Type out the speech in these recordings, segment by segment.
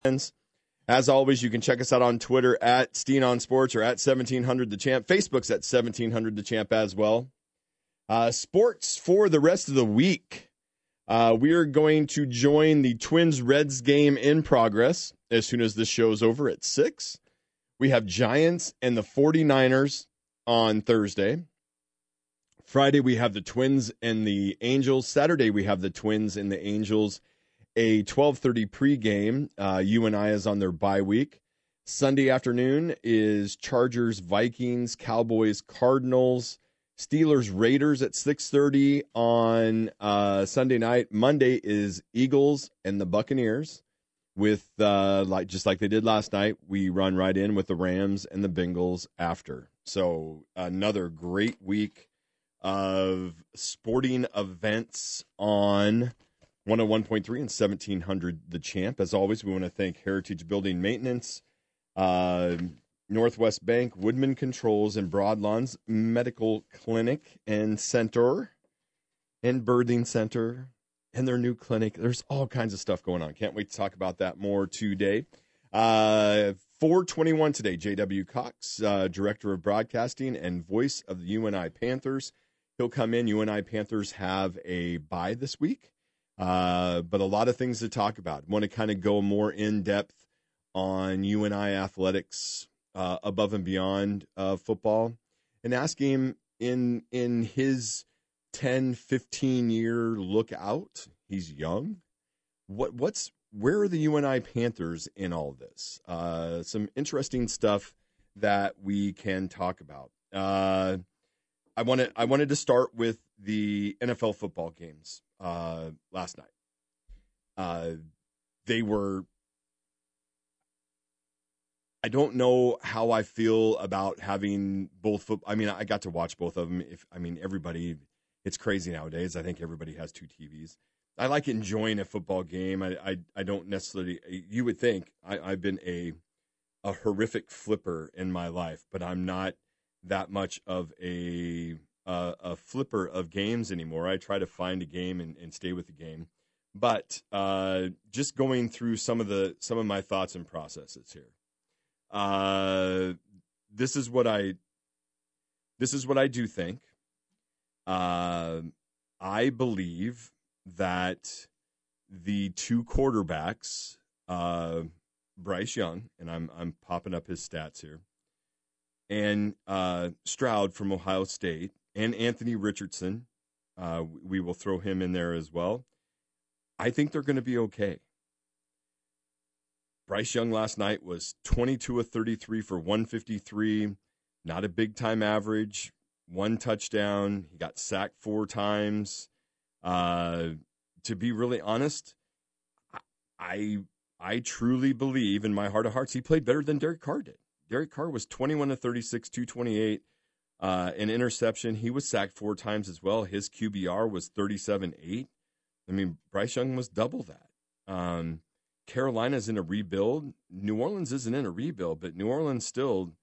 friends. As always, you can check us out on Twitter at Steen on Sports or at 1700 The Champ. Facebook's at 1700 The Champ as well. Sports for the rest of the week. We are going to join the Twins-Reds game in progress as soon as this show's over at 6. We have Giants and the 49ers on Thursday. Friday, we have the Twins and the Angels. Saturday, we have the Twins and the Angels. A 12:30 pregame. UNI is on their bye week. Sunday afternoon is Chargers, Vikings, Cowboys, Cardinals, Steelers, Raiders at 6:30 on Sunday night. Monday is Eagles and the Buccaneers. With just like they did last night, we run right in with the Rams and the Bengals after. So another great week of sporting events on 101.3 and 1700 The Champ. As always, we want to thank Heritage Building Maintenance, Northwest Bank, Woodman Controls, and Broadlawns Medical Clinic and Center, and Birthing Center, and their new clinic. There's all kinds of stuff going on. Can't wait to talk about that more today. 4:21 today, J.W. Cox, Director of Broadcasting and voice of the UNI Panthers. He'll come in. UNI Panthers have a bye this week. But a lot of things to talk about. Want to kind of go more in depth on UNI athletics above and beyond football, and ask him in his 10, 15-year look out. He's young. Where are the UNI Panthers in all of this? Some interesting stuff that we can talk about. I wanted to start with the NFL football games. Last night. They were, I don't know how I feel about having both I got to watch both of them. Everybody, it's crazy nowadays. I think everybody has two TVs. I like enjoying a football game. I don't necessarily, you would think I've been a horrific flipper in my life, but I'm not that much of a flipper of games anymore. I try to find a game and stay with the game. But just going through some of my thoughts and processes here. This is what I do think. I believe that the two quarterbacks, Bryce Young, and I'm popping up his stats here, and Stroud from Ohio State, and Anthony Richardson, we will throw him in there as well. I think they're going to be okay. Bryce Young last night was 22 of 33 for 153, not a big-time average, one touchdown. He got sacked 4 times. To be really honest, I truly believe in my heart of hearts he played better than Derek Carr did. Derek Carr was 21 of 36, 228. An interception. He was sacked 4 times as well. His QBR was 37.8. Bryce Young was double that. Carolina's in a rebuild. New Orleans isn't in a rebuild, but New Orleans still,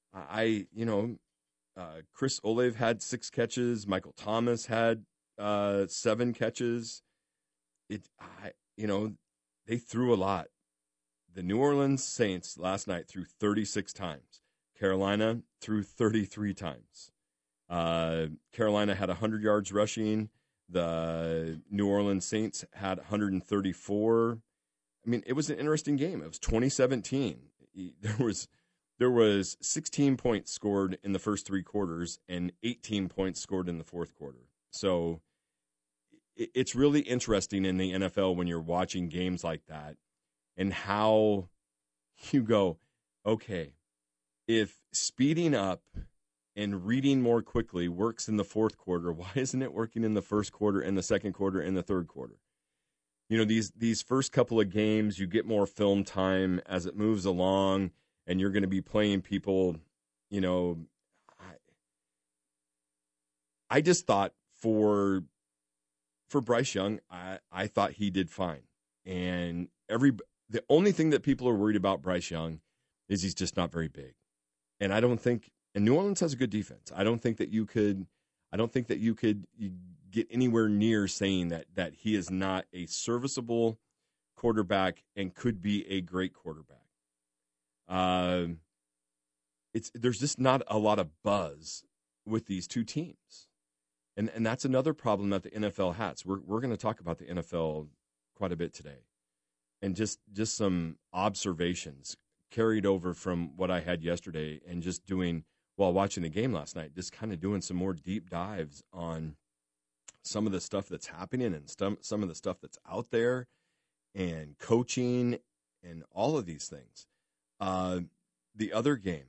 Chris Olave had 6 catches. Michael Thomas had 7 catches. They threw a lot. The New Orleans Saints last night threw 36 times. Carolina threw 33 times. Carolina had 100 yards rushing. The New Orleans Saints had 134. It was an interesting game. It was 2017. There was 16 points scored in the first 3 quarters and 18 points scored in the fourth quarter. So it's really interesting in the NFL when you're watching games like that and how you go, okay, if speeding up and reading more quickly works in the fourth quarter, why isn't it working in the first quarter and the second quarter and the third quarter? These first couple of games, you get more film time as it moves along, and you're going to be playing people, I just thought for Bryce Young, I thought he did fine. And the only thing that people are worried about Bryce Young is he's just not very big. And I don't think, and New Orleans has a good defense. I don't think that you could get anywhere near saying that he is not a serviceable quarterback and could be a great quarterback. There's just not a lot of buzz with these two teams. And that's another problem that the NFL has. We're going to talk about the NFL quite a bit today. And just some observations carried over from what I had yesterday and just doing while watching the game last night, just kind of doing some more deep dives on some of the stuff that's happening and some of the stuff that's out there and coaching and all of these things. The other game,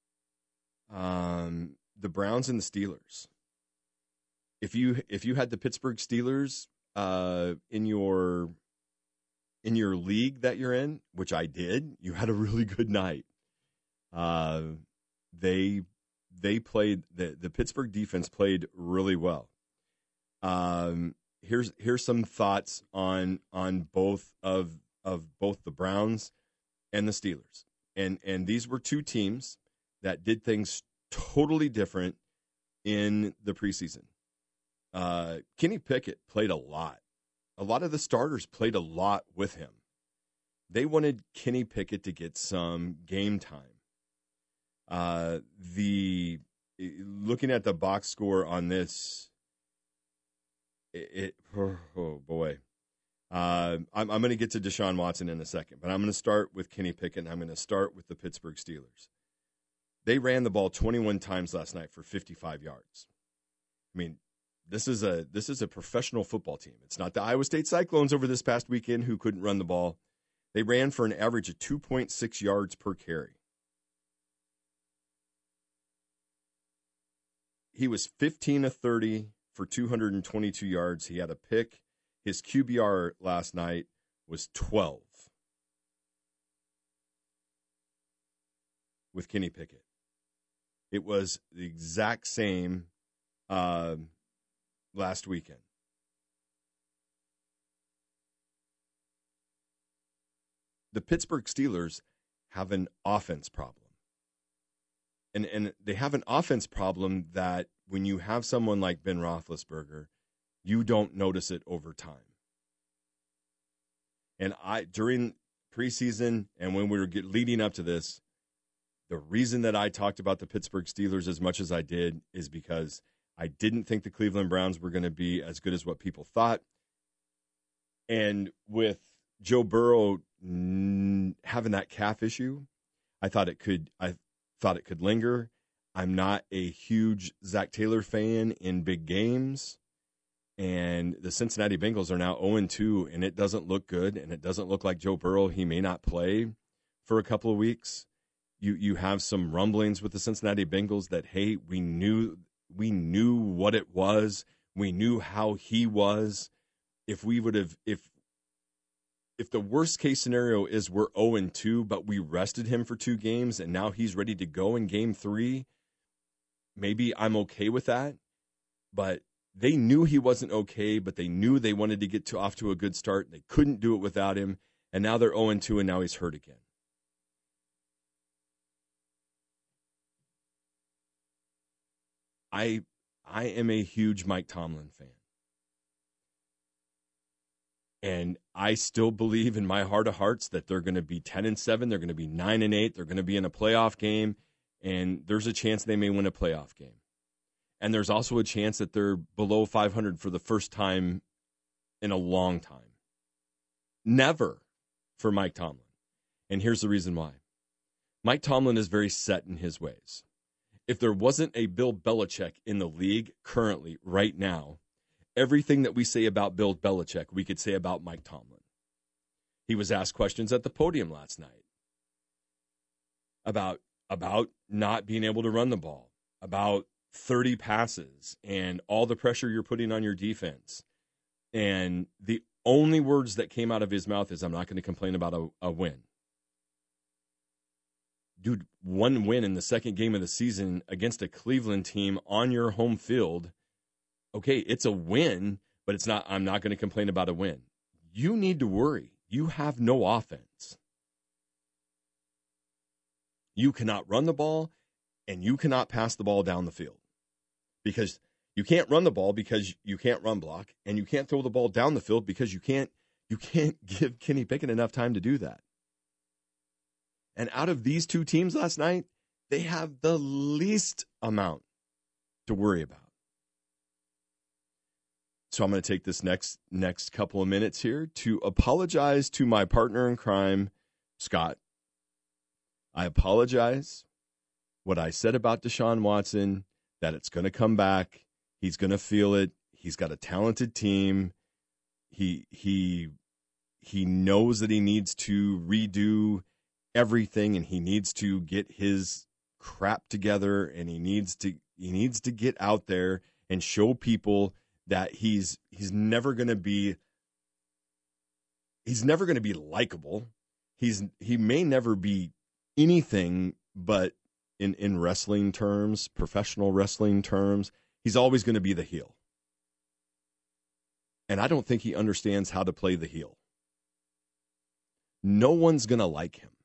the Browns and the Steelers. If you had the Pittsburgh Steelers in your league that you're in, which I did, you had a really good night. They played the Pittsburgh defense played really well. Here's some thoughts on both of both the Browns and the Steelers. And these were two teams that did things totally different in the preseason. Kenny Pickett played a lot. A lot of the starters played a lot with him. They wanted Kenny Pickett to get some game time. Looking at the box score on this, oh boy. I'm going to get to Deshaun Watson in a second, but I'm going to start with Kenny Pickett, and I'm going to start with the Pittsburgh Steelers. They ran the ball 21 times last night for 55 yards. I mean, this is a professional football team. It's not the Iowa State Cyclones over this past weekend who couldn't run the ball. They ran for an average of 2.6 yards per carry. He was 15 of 30 for 222 yards. He had a pick. His QBR last night was 12 with Kenny Pickett. It was the exact same last weekend. The Pittsburgh Steelers have an offense problem. And they have an offense problem that when you have someone like Ben Roethlisberger, you don't notice it over time. And during preseason and when we were leading up to this, the reason that I talked about the Pittsburgh Steelers as much as I did is because I didn't think the Cleveland Browns were going to be as good as what people thought. And with Joe Burrow having that calf issue, I thought it could linger. I'm not a huge Zach Taylor fan in big games. And the Cincinnati Bengals are now 0-2, and it doesn't look good, and it doesn't look like Joe Burrow. He may not play for a couple of weeks. You have some rumblings with the Cincinnati Bengals that, hey, we knew what it was. We knew how he was. If the worst case scenario is we're 0-2, but we rested him for 2 games and now he's ready to go in game 3, maybe I'm okay with that. But they knew he wasn't okay, but they knew they wanted to get off to a good start. They couldn't do it without him, and now they're 0-2, and now he's hurt again. I am a huge Mike Tomlin fan. And I still believe in my heart of hearts that they're going to be 10-7, they're going to be 9-8, they're going to be in a playoff game, and there's a chance they may win a playoff game. And there's also a chance that they're below 500 for the first time in a long time. Never for Mike Tomlin. And here's the reason why. Mike Tomlin is very set in his ways. If there wasn't a Bill Belichick in the league currently, right now, everything that we say about Bill Belichick, we could say about Mike Tomlin. He was asked questions at the podium last night about not being able to run the ball, about 30 passes and all the pressure you're putting on your defense. And the only words that came out of his mouth is, I'm not going to complain about a win. Dude, one win in the second game of the season against a Cleveland team on your home field. Okay, it's a win, but it's not, I'm not going to complain about a win. You need to worry. You have no offense. You cannot run the ball, and you cannot pass the ball down the field. Because you can't run the ball because you can't run block, and you can't throw the ball down the field because you can't You can't give Kenny Pickett enough time to do that. And out of these two teams last night, they have the least amount to worry about. So I'm going to take this next couple of minutes here to apologize to my partner in crime, Scott. I apologize what I said about Deshaun Watson, that it's going to come back. He's going to feel it. He's got a talented team. He knows that he needs to redo everything, and he needs to get his crap together, and he needs to get out there and show people that he's never going to be likable. He may never be anything but in wrestling terms, professional wrestling terms, he's always going to be the heel. And I don't think he understands how to play the heel. No one's going to like him.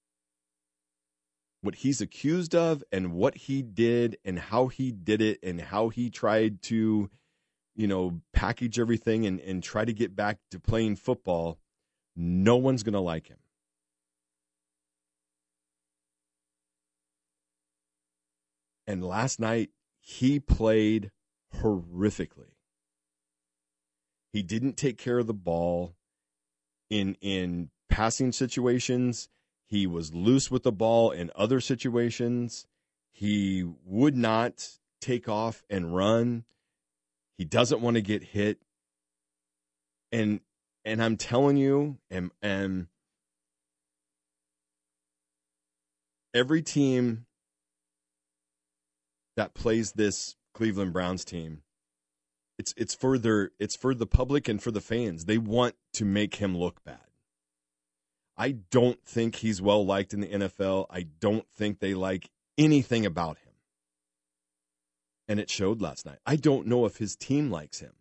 What he's accused of and what he did and how he did it and how he tried to, package everything and try to get back to playing football, no one's going to like him. And last night, he played horrifically. He didn't take care of the ball in passing situations. He was loose with the ball in other situations. He would not take off and run. He doesn't want to get hit. And I'm telling you, and every team that plays this Cleveland Browns team, it's for the public and for the fans. They want to make him look bad. I don't think he's well liked in the NFL. I don't think they like anything about him. And it showed last night. I don't know if his team likes him.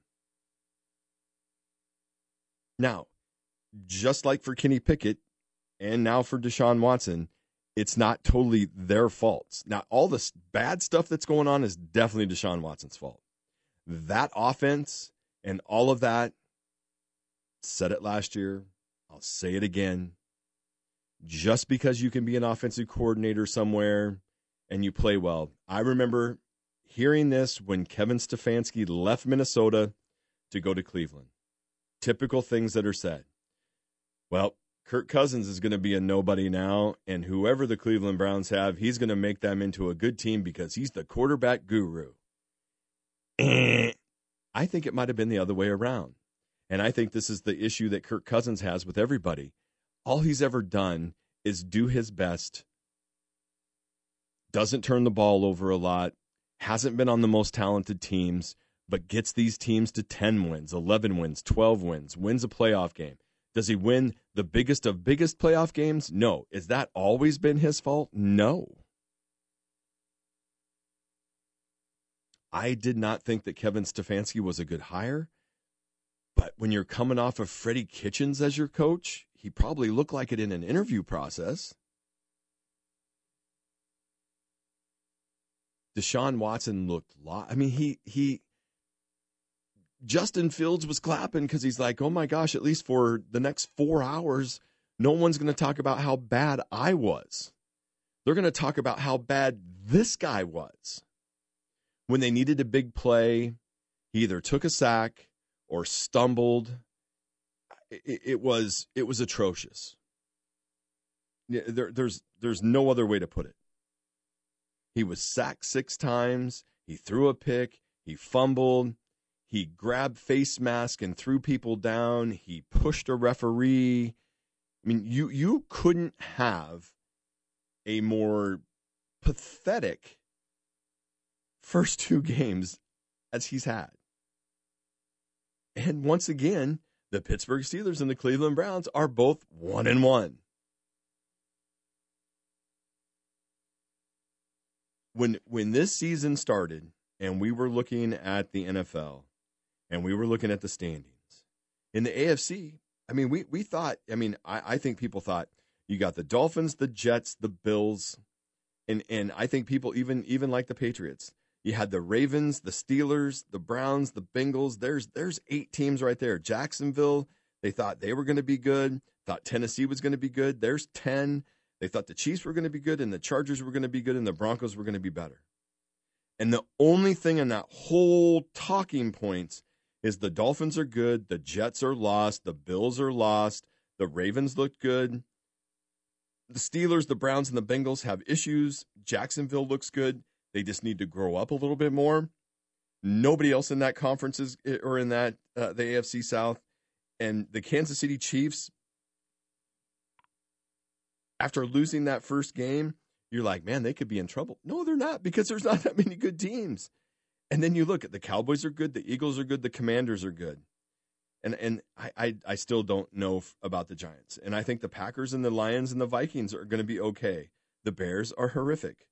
Now, just like for Kenny Pickett and now for Deshaun Watson, it's not totally their faults. Now, all this bad stuff that's going on is definitely Deshaun Watson's fault. That offense and all of that, said it last year, I'll say it again. Just because you can be an offensive coordinator somewhere and you play well. I remember hearing this when Kevin Stefanski left Minnesota to go to Cleveland. Typical things that are said. Well, Kirk Cousins is going to be a nobody now, and whoever the Cleveland Browns have, he's going to make them into a good team because he's the quarterback guru. I think it might have been the other way around. And I think this is the issue that Kirk Cousins has with everybody. All he's ever done is do his best, doesn't turn the ball over a lot, hasn't been on the most talented teams, but gets these teams to 10 wins, 11 wins, 12 wins, wins a playoff game. Does he win the biggest of biggest playoff games? No. Is that always been his fault? No. I did not think that Kevin Stefanski was a good hire, but when you're coming off of Freddie Kitchens as your coach, he probably looked like it in an interview process. Deshaun Watson looked Justin Fields was clapping because he's like, oh my gosh, at least for the next 4 hours, no one's going to talk about how bad I was. They're going to talk about how bad this guy was. When they needed a big play, he either took a sack or stumbled. It was atrocious. There's no other way to put it. He was sacked 6 times. He threw a pick. He fumbled. He grabbed face mask and threw people down. He pushed a referee. I mean, you couldn't have a more pathetic first 2 games as he's had. And once again, the Pittsburgh Steelers and the Cleveland Browns are both 1-1. When this season started and we were looking at the NFL and we were looking at the standings in the AFC, I mean, we thought, I think people thought you got the Dolphins, the Jets, the Bills, and I think people even like the Patriots. You had the Ravens, the Steelers, the Browns, the Bengals. There's 8 teams right there. Jacksonville, They thought they were going to be good, thought Tennessee was going to be good. There's 10. They thought the Chiefs were going to be good, and the Chargers were going to be good, and the Broncos were going to be better. And the only thing in that whole talking points is the Dolphins are good, the Jets are lost, the Bills are lost, the Ravens looked good. The Steelers, the Browns, and the Bengals have issues. Jacksonville looks good. They just need to grow up a little bit more. Nobody else in that conference is, or in that the AFC South. And the Kansas City Chiefs, after losing that first game, you're like, man, they could be in trouble. No, they're not, because there's not that many good teams. And then you look at the Cowboys are good, the Eagles are good, the Commanders are good. And I still don't know about the Giants. And I think the Packers and the Lions and the Vikings are going to be okay. The Bears are horrific.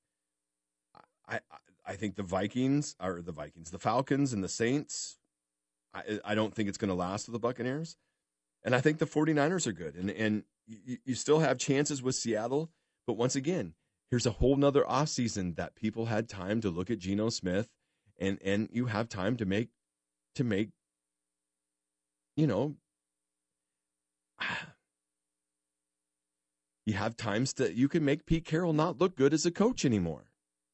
I think the Falcons and the Saints, I don't think it's going to last with the Buccaneers. And I think the 49ers are good. And you still have chances with Seattle. But once again, here's a whole nother offseason that people had time to look at Geno Smith, and you have time to make, you know, you have times that you can make Pete Carroll not look good as a coach anymore.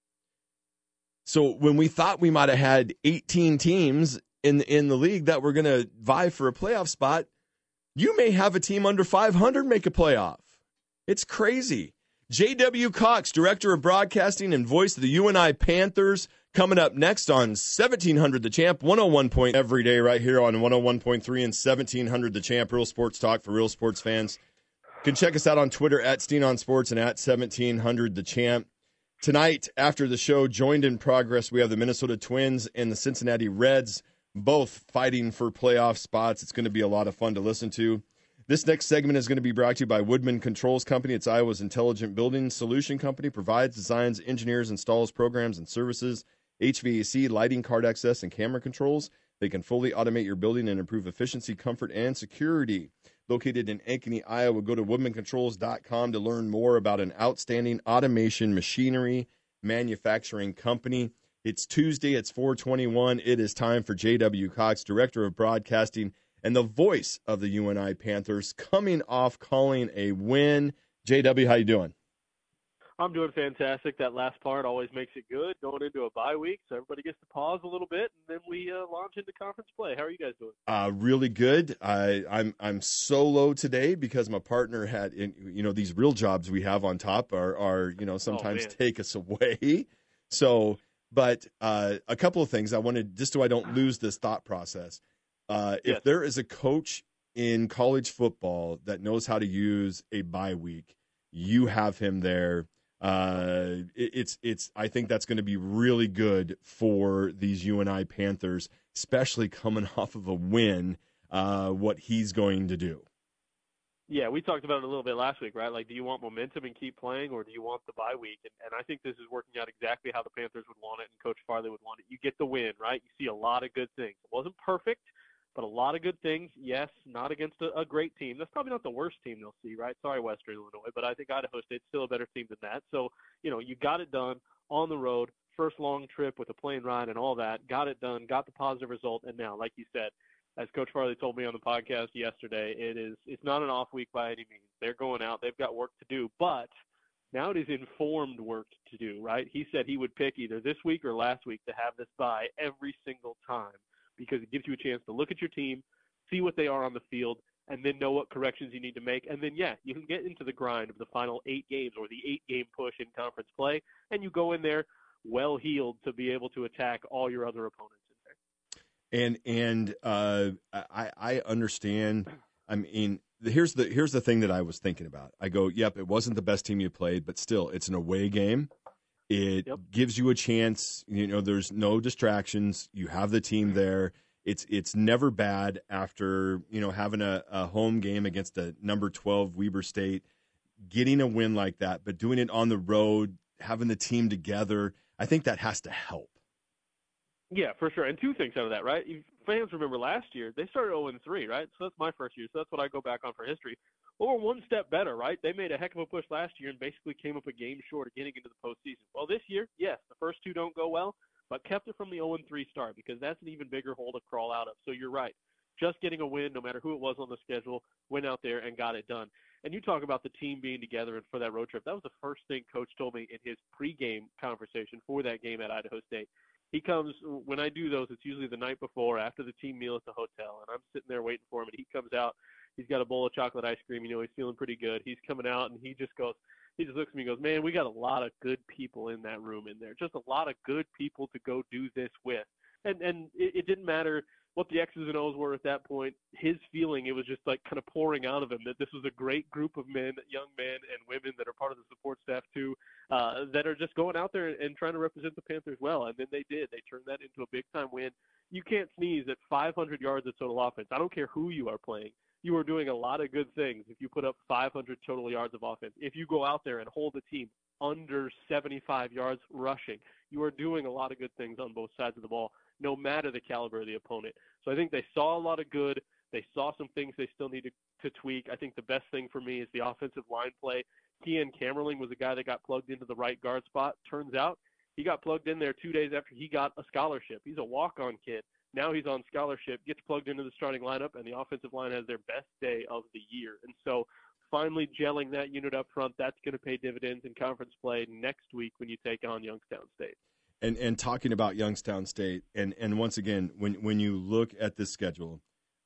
So when we thought we might have had 18 teams in the league that were going to vie for a playoff spot, you may have a team under 500 make a playoff. It's crazy. J.W. Cox, Director of Broadcasting and voice of the UNI Panthers, coming up next on 1700 The Champ, 101 point every day right here on 101.3 and 1700 The Champ, real sports talk for real sports fans. You can check us out on Twitter at Steen on Sports and at 1700 The Champ. Tonight, after the show, joined in progress, we have the Minnesota Twins and the Cincinnati Reds, both fighting for playoff spots. It's going to be a lot of fun to listen to. This next segment is going to be brought to you by Woodman Controls Company. It's Iowa's intelligent building solution company. Provides, designs, engineers, installs, programs, and services, HVAC, lighting, card access, and camera controls. They can fully automate your building and improve efficiency, comfort, and security. Located in Ankeny, Iowa, go to woodmancontrols.com to learn more about an outstanding automation machinery manufacturing company. It's Tuesday. It's 4/21. It is time for J.W. Cox, Director of Broadcasting and the voice of the UNI Panthers, coming off calling a win. JW, how you doing? I'm doing fantastic. That last part always makes it good, going into a bye week, so everybody gets to pause a little bit, and then we launch into conference play. How are you guys doing? Really good. I'm solo today because my partner had, these real jobs we have on top are sometimes take us away. So, but a couple of things I wanted, just so I don't lose this thought process. If there is a coach in college football that knows how to use a bye week, you have him there. I think that's going to be really good for these UNI Panthers, especially coming off of a win, what he's going to do. Yeah, we talked about it a little bit last week, right? Like, do you want momentum and keep playing, or do you want the bye week? And I think this is working out exactly how the Panthers would want it and Coach Farley would want it. You get the win, right? You see a lot of good things. It wasn't perfect, but a lot of good things. Yes, not against a great team. That's probably not the worst team they'll see, right? Sorry, Western Illinois, but I think Idaho State's still a better team than that. So, you got it done on the road, first long trip with a plane ride and all that. Got it done, got the positive result, and now, like you said, as Coach Farley told me on the podcast yesterday, it's not an off week by any means. They're going out. They've got work to do, but now it is informed work to do, right? He said he would pick either this week or last week to have this bye every single time, because it gives you a chance to look at your team, see what they are on the field, and then know what corrections you need to make. And then, you can get into the grind of the final 8 games or the 8-game push in conference play, and you go in there well-heeled to be able to attack all your other opponents in there. I understand. I mean, here's the thing that I was thinking about. I go, yep, it wasn't the best team you played, but still, it's an away game. It gives you a chance. There's no distractions. You have the team there. It's never bad after having a home game against the number 12 Weber State, getting a win like that, but doing it on the road, having the team together. I think that has to help. Yeah, for sure. And 2 things out of that, right? Fans remember last year, they started 0-3, right? So that's my first year. So that's what I go back on for history. Well, we're one step better, right? They made a heck of a push last year and basically came up a game short of getting into the postseason. Well, this year, yes, the first 2 don't go well, but kept it from the 0-3 start, because that's an even bigger hole to crawl out of. So you're right. just getting a win, no matter who it was on the schedule, went out there and got it done. And you talk about the team being together and for that road trip. That was the first thing Coach told me in his pregame conversation for that game at Idaho State. He comes, when I do those, it's usually the night before, after the team meal at the hotel, and I'm sitting there waiting for him, and he comes out. He's got a bowl of chocolate ice cream. He's feeling pretty good. He's coming out, and he just looks at me and goes, man, we got a lot of good people in that room in there. Just a lot of good people to go do this with. And it didn't matter what the X's and O's were at that point. His feeling, it was just like kind of pouring out of him that this was a great group of men, young men and women that are part of the support staff too, that are just going out there and trying to represent the Panthers well. And then they did. They turned that into a big-time win. You can't sneeze at 500 yards of total offense. I don't care who you are playing. You are doing a lot of good things if you put up 500 total yards of offense. If you go out there and hold the team under 75 yards rushing, you are doing a lot of good things on both sides of the ball, no matter the caliber of the opponent. So I think they saw a lot of good. They saw some things they still need to tweak. I think the best thing for me is the offensive line play. Kian Camerling was a guy that got plugged into the right guard spot. Turns out he got plugged in there 2 days after he got a scholarship. He's a walk-on kid. Now he's on scholarship, gets plugged into the starting lineup, and the offensive line has their best day of the year. And so finally gelling that unit up front, that's going to pay dividends in conference play next week when you take on Youngstown State. And talking about Youngstown State, and once again, when you look at the schedule,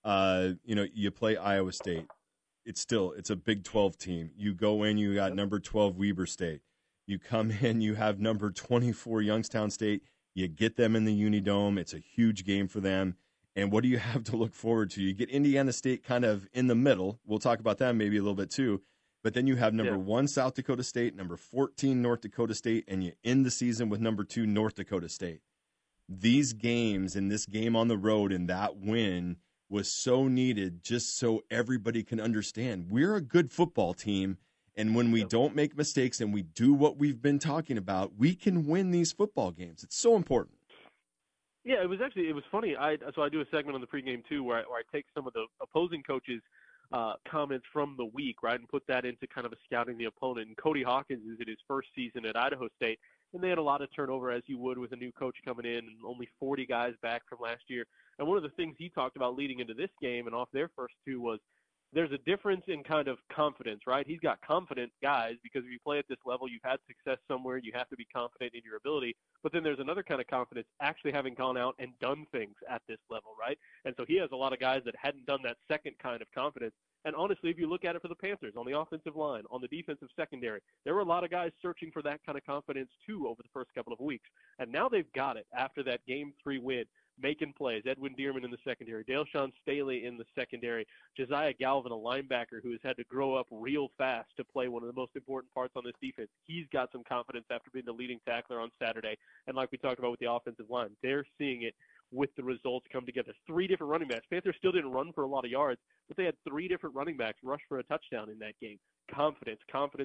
you play Iowa State. It's a Big 12 team. You go in, you got number 12 Weber State. You come in, you have number 24 Youngstown State. You get them in the Unidome. It's a huge game for them. And what do you have to look forward to? You get Indiana State kind of in the middle. We'll talk about that maybe a little bit too. But then you have number 1 South Dakota State, number 14 North Dakota State, and you end the season with number 2 North Dakota State. These games and this game on the road and that win was so needed just so everybody can understand we're a good football team. And when we don't make mistakes and we do what we've been talking about, we can win these football games. It's so important. Yeah, it was funny. So I do a segment on the pregame too, where I take some of the opposing coaches' comments from the week, right, and put that into kind of a scouting the opponent. And Cody Hawkins is in his first season at Idaho State, and they had a lot of turnover, as you would with a new coach coming in, and only 40 guys back from last year. And one of the things he talked about leading into this game and off their first two was there's a difference in kind of confidence, right? He's got confident guys because if you play at this level, you've had success somewhere, you have to be confident in your ability. But then there's another kind of confidence actually having gone out and done things at this level, right? And so he has a lot of guys that hadn't done that second kind of confidence. And honestly, if you look at it for the Panthers, on the offensive line, on the defensive secondary, there were a lot of guys searching for that kind of confidence too over the first couple of weeks. And now they've got it after that Game 3 win, making plays. Edwin Dearman in the secondary, Dale-Sean Staley in the secondary, Josiah Galvin, a linebacker who has had to grow up real fast to play one of the most important parts on this defense. He's got some confidence after being the leading tackler on Saturday. And like we talked about with the offensive line, they're seeing it with the results come together. 3 different running backs. Panthers still didn't run for a lot of yards, but they had 3 different running backs rush for a touchdown in that game. Confidence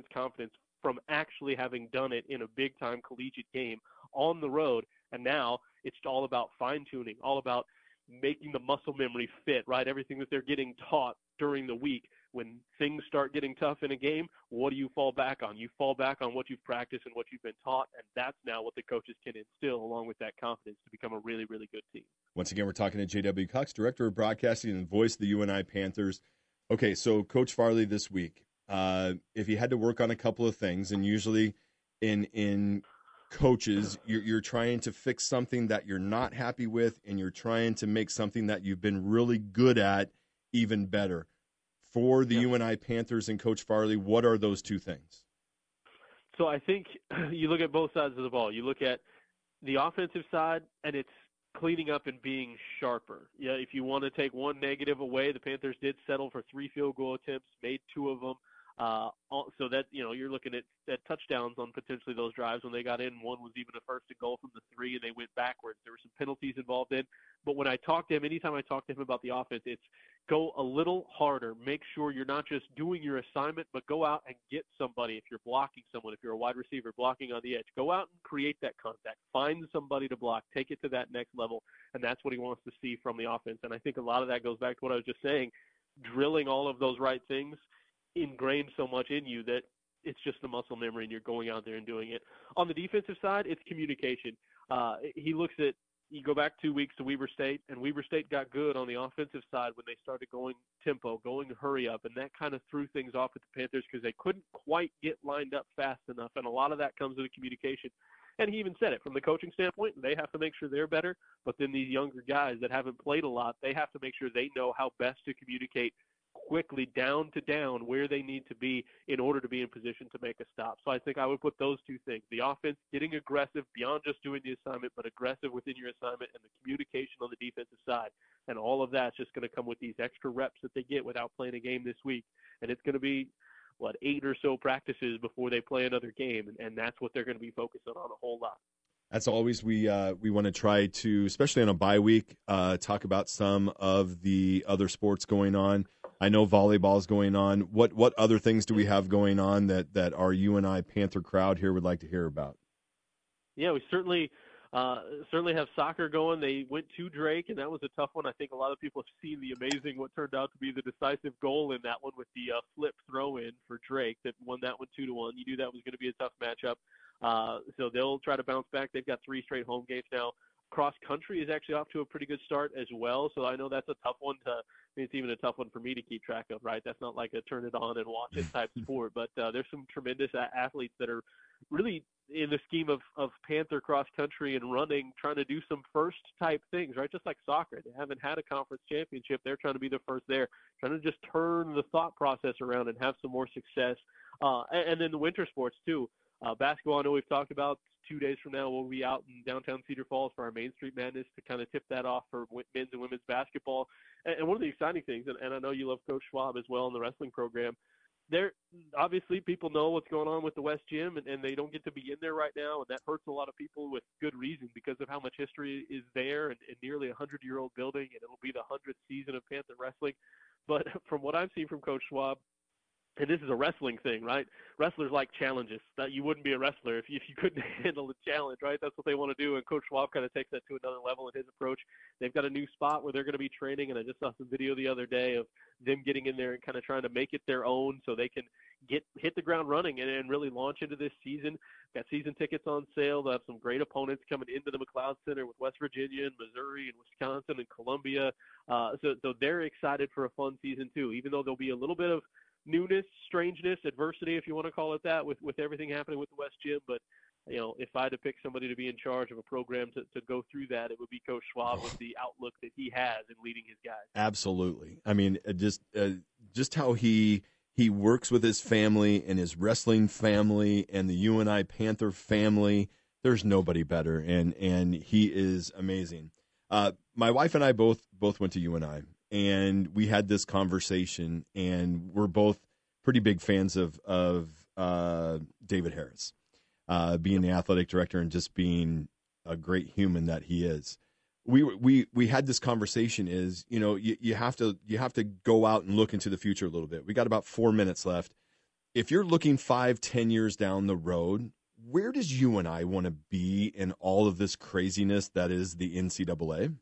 from actually having done it in a big-time collegiate game on the road. And now it's all about fine-tuning, all about making the muscle memory fit, right? Everything that they're getting taught during the week. When things start getting tough in a game, what do you fall back on? You fall back on what you've practiced and what you've been taught, and that's now what the coaches can instill along with that confidence to become a really, really good team. Once again, we're talking to J.W. Cox, Director of Broadcasting and voice of the UNI Panthers. Okay, so Coach Farley this week, if he had to work on a couple of things, and usually in coaches, you're trying to fix something that you're not happy with, and you're trying to make something that you've been really good at even better. For the UNI Panthers and Coach Farley, what are those 2 things? So I think you look at both sides of the ball. You look at the offensive side, and it's cleaning up and being sharper. Yeah, if you want to take one negative away, the Panthers did settle for 3 field goal attempts, made 2 of them. So that, you're looking at touchdowns on potentially those drives when they got in. One was even a first and goal from the 3, and they went backwards. There were some penalties involved in. But when I talk to him, anytime I talk to him about the offense, it's go a little harder. Make sure you're not just doing your assignment, but go out and get somebody. If you're blocking someone, if you're a wide receiver blocking on the edge, go out and create that contact. Find somebody to block. Take it to that next level, and that's what he wants to see from the offense. And I think a lot of that goes back to what I was just saying, drilling all of those right things ingrained so much in you that it's just the muscle memory and you're going out there and doing it. On the defensive side, it's communication. He looks at you go back 2 weeks to Weber State, and Weber State got good on the offensive side when they started going tempo, going hurry up, and that kind of threw things off with the Panthers because they couldn't quite get lined up fast enough, and a lot of that comes with communication. And he even said it from the coaching standpoint. They have to make sure they're better, but then these younger guys that haven't played a lot, they have to make sure they know how best to communicate quickly down to down where they need to be in order to be in position to make a stop. So I think I would put those two things, the offense getting aggressive beyond just doing the assignment, but aggressive within your assignment, and the communication on the defensive side. And all of that's just going to come with these extra reps that they get without playing a game this week. And it's going to be, 8 or so practices before they play another game, and that's what they're going to be focusing on a whole lot. As always, we want to try to, especially on a bye week, talk about some of the other sports going on. I know volleyball is going on. What other things do we have going on that our UNI Panther crowd here would like to hear about? Yeah, we certainly have soccer going. They went to Drake, and that was a tough one. I think a lot of people have seen the amazing, what turned out to be the decisive goal in that one with the flip throw-in for Drake that won that one 2-1. You knew that was going to be a tough matchup. So they'll try to bounce back. They've got 3 straight home games now. Cross country is actually off to a pretty good start as well. So I know that's a tough one it's even a tough one for me to keep track of, right? That's not like a turn it on and watch it type sport, but there's some tremendous athletes that are really in the scheme of Panther cross country and running, trying to do some first type things, right? Just like soccer. They haven't had a conference championship. They're trying to be the first there, trying to just turn the thought process around and have some more success. And then the winter sports too. Basketball, I know we've talked about. 2 days from now, we'll be out in downtown Cedar Falls for our Main Street Madness to kind of tip that off for men's and women's basketball. And one of the exciting things, and I know you love Coach Schwab as well in the wrestling program, there obviously people know what's going on with the West Gym, and they don't get to be in there right now, and that hurts a lot of people with good reason because of how much history is there and nearly a 100-year-old building, and it'll be the 100th season of Panther wrestling. But from what I've seen from Coach Schwab, and this is a wrestling thing, right? Wrestlers like challenges. That you wouldn't be a wrestler if you couldn't handle the challenge, right? That's what they want to do, and Coach Schwab kind of takes that to another level in his approach. They've got a new spot where they're going to be training, and I just saw some video the other day of them getting in there and kind of trying to make it their own so they can hit the ground running and really launch into this season. Got season tickets on sale. They'll have some great opponents coming into the McLeod Center with West Virginia and Missouri and Wisconsin and Columbia. So they're excited for a fun season too, even though there'll be a little bit of newness, strangeness, adversity, if you want to call it that, with everything happening with the West Gym. But, if I had to pick somebody to be in charge of a program to go through that, it would be Coach Schwab with the outlook that he has in leading his guys. Absolutely. I mean, just how he works with his family and his wrestling family and the UNI Panther family. There's nobody better, and he is amazing. My wife and I both went to UNI. And we had this conversation, and we're both pretty big fans of David Harris, being the athletic director and just being a great human that he is. We had this conversation. Is you have to go out and look into the future a little bit. We got about 4 minutes left. If you're looking 5-10 years down the road, where does UNI want to be in all of this craziness that is the NCAA?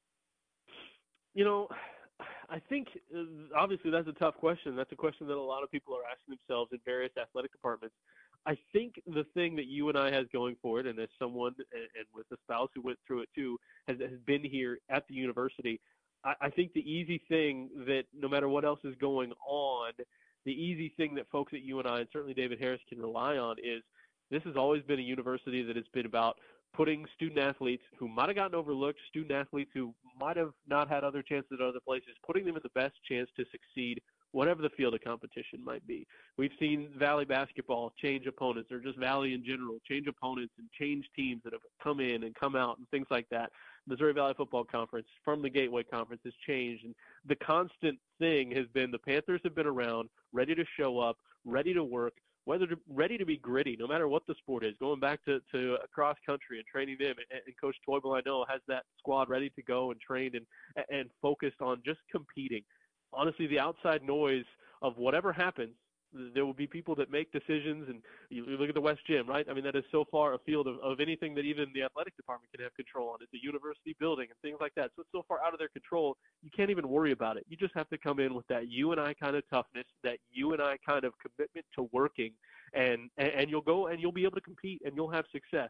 I think, obviously, that's a tough question. That's a question that a lot of people are asking themselves in various athletic departments. I think the thing that UNI has going for it, and as someone and with a spouse who went through it too, has been here at the university, I think the easy thing that no matter what else is going on, the easy thing that folks at UNI, and certainly David Harris, can rely on is this has always been a university that has been about putting student athletes who might have gotten overlooked, student athletes who might have not had other chances at other places, putting them in the best chance to succeed, whatever the field of competition might be. We've seen Valley basketball change opponents, or just Valley in general, change opponents and change teams that have come in and come out and things like that. Missouri Valley Football Conference from the Gateway Conference has changed. And the constant thing has been the Panthers have been around, ready to show up, ready to work, ready to be gritty, no matter what the sport is, going back to cross country and training them. And Coach Toibel, I know, has that squad ready to go and trained and focused on just competing. Honestly, the outside noise of whatever happens, there will be people that make decisions, and you look at the West Gym, right? I mean, that is so far afield of anything that even the athletic department can have control on. It's a university building and things like that. So it's so far out of their control, you can't even worry about it. You just have to come in with that UNI kind of toughness, that UNI kind of commitment to working, and you'll go and you'll be able to compete and you'll have success.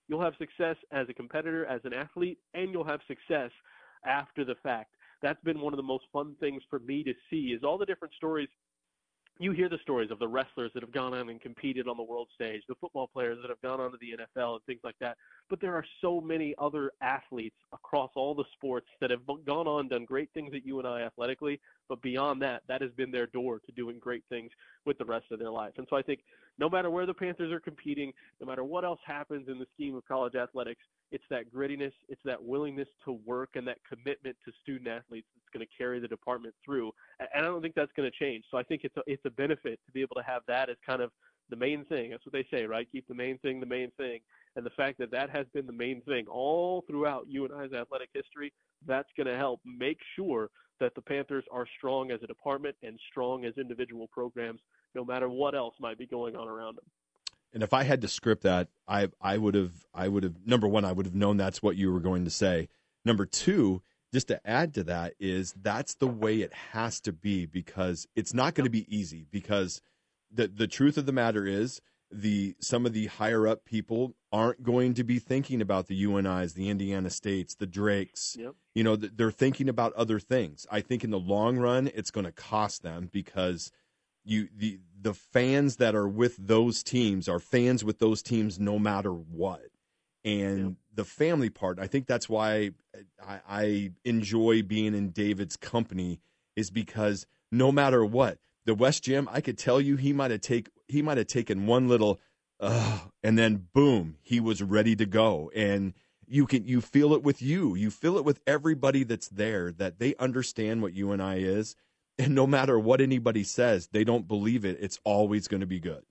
You'll have success as a competitor, as an athlete, and you'll have success after the fact. That's been one of the most fun things for me to see is all the different stories. You hear the stories of the wrestlers that have gone on and competed on the world stage, the football players that have gone on to the NFL and things like that. But there are so many other athletes across all the sports that have gone on, done great things at UNI athletically, but beyond that, that has been their door to doing great things with the rest of their life. And so I think no matter where the Panthers are competing, no matter what else happens in the scheme of college athletics, it's that grittiness, it's that willingness to work and that commitment to student athletes that's going to carry the department through. And I don't think that's going to change. So I think it's a benefit to be able to have that as kind of the main thing. That's what they say, right? Keep the main thing the main thing. And the fact that that has been the main thing all throughout UNI's athletic history, that's going to help make sure that the Panthers are strong as a department and strong as individual programs, no matter what else might be going on around them. And if I had to script that, I would have number one, I would have known that's what you were going to say. Number two, just to add to that is that's the way it has to be, because it's not going to be easy, because the truth of the matter is some of the higher up people aren't going to be thinking about the UNIs, the Indiana States, the Drakes. Yep. You know, they're thinking about other things. I think in the long run, it's going to cost them, because the fans that are with those teams are fans with those teams no matter what. And the family part, I think that's why I enjoy being in David's company, is because no matter what, the West Gym, I could tell you he might have taken one little and then boom, he was ready to go. And you feel it with you feel it with everybody that's there, that they understand what UNI is. And no matter what anybody says, they don't believe it. It's always going to be good.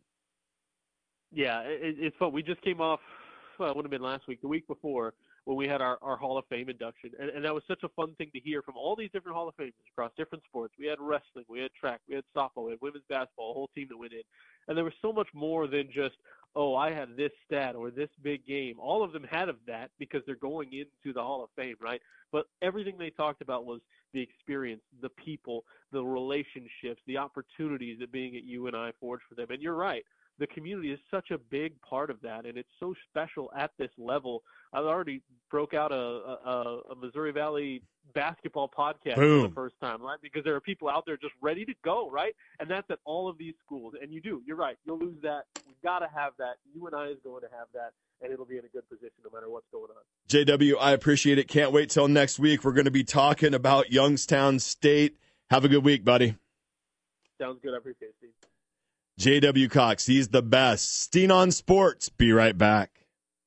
Yeah, it's fun. We just came off, well, it would have been last week, the week before, when we had our Hall of Fame induction. And that was such a fun thing to hear from all these different Hall of Famers across different sports. We had wrestling, we had track, we had softball, we had women's basketball, a whole team that went in. And there was so much more than just, oh, I had this stat or this big game. All of them had of that because they're going into the Hall of Fame, right? But everything they talked about was the experience, the people, the relationships, the opportunities that being at UNI forged for them. And you're right. The community is such a big part of that, and it's so special at this level. I already broke out a Missouri Valley basketball podcast for the first time, right? Because there are people out there just ready to go, right? And that's at all of these schools. And you're right. You'll lose that. We've got to have that. UNI is going to have that, and it'll be in a good position no matter what's going on. JW, I appreciate it. Can't wait till next week. We're going to be talking about Youngstown State. Have a good week, buddy. Sounds good. I appreciate it, Steve. J.W. Cox, he's the best. Steen on Sports. Be right back.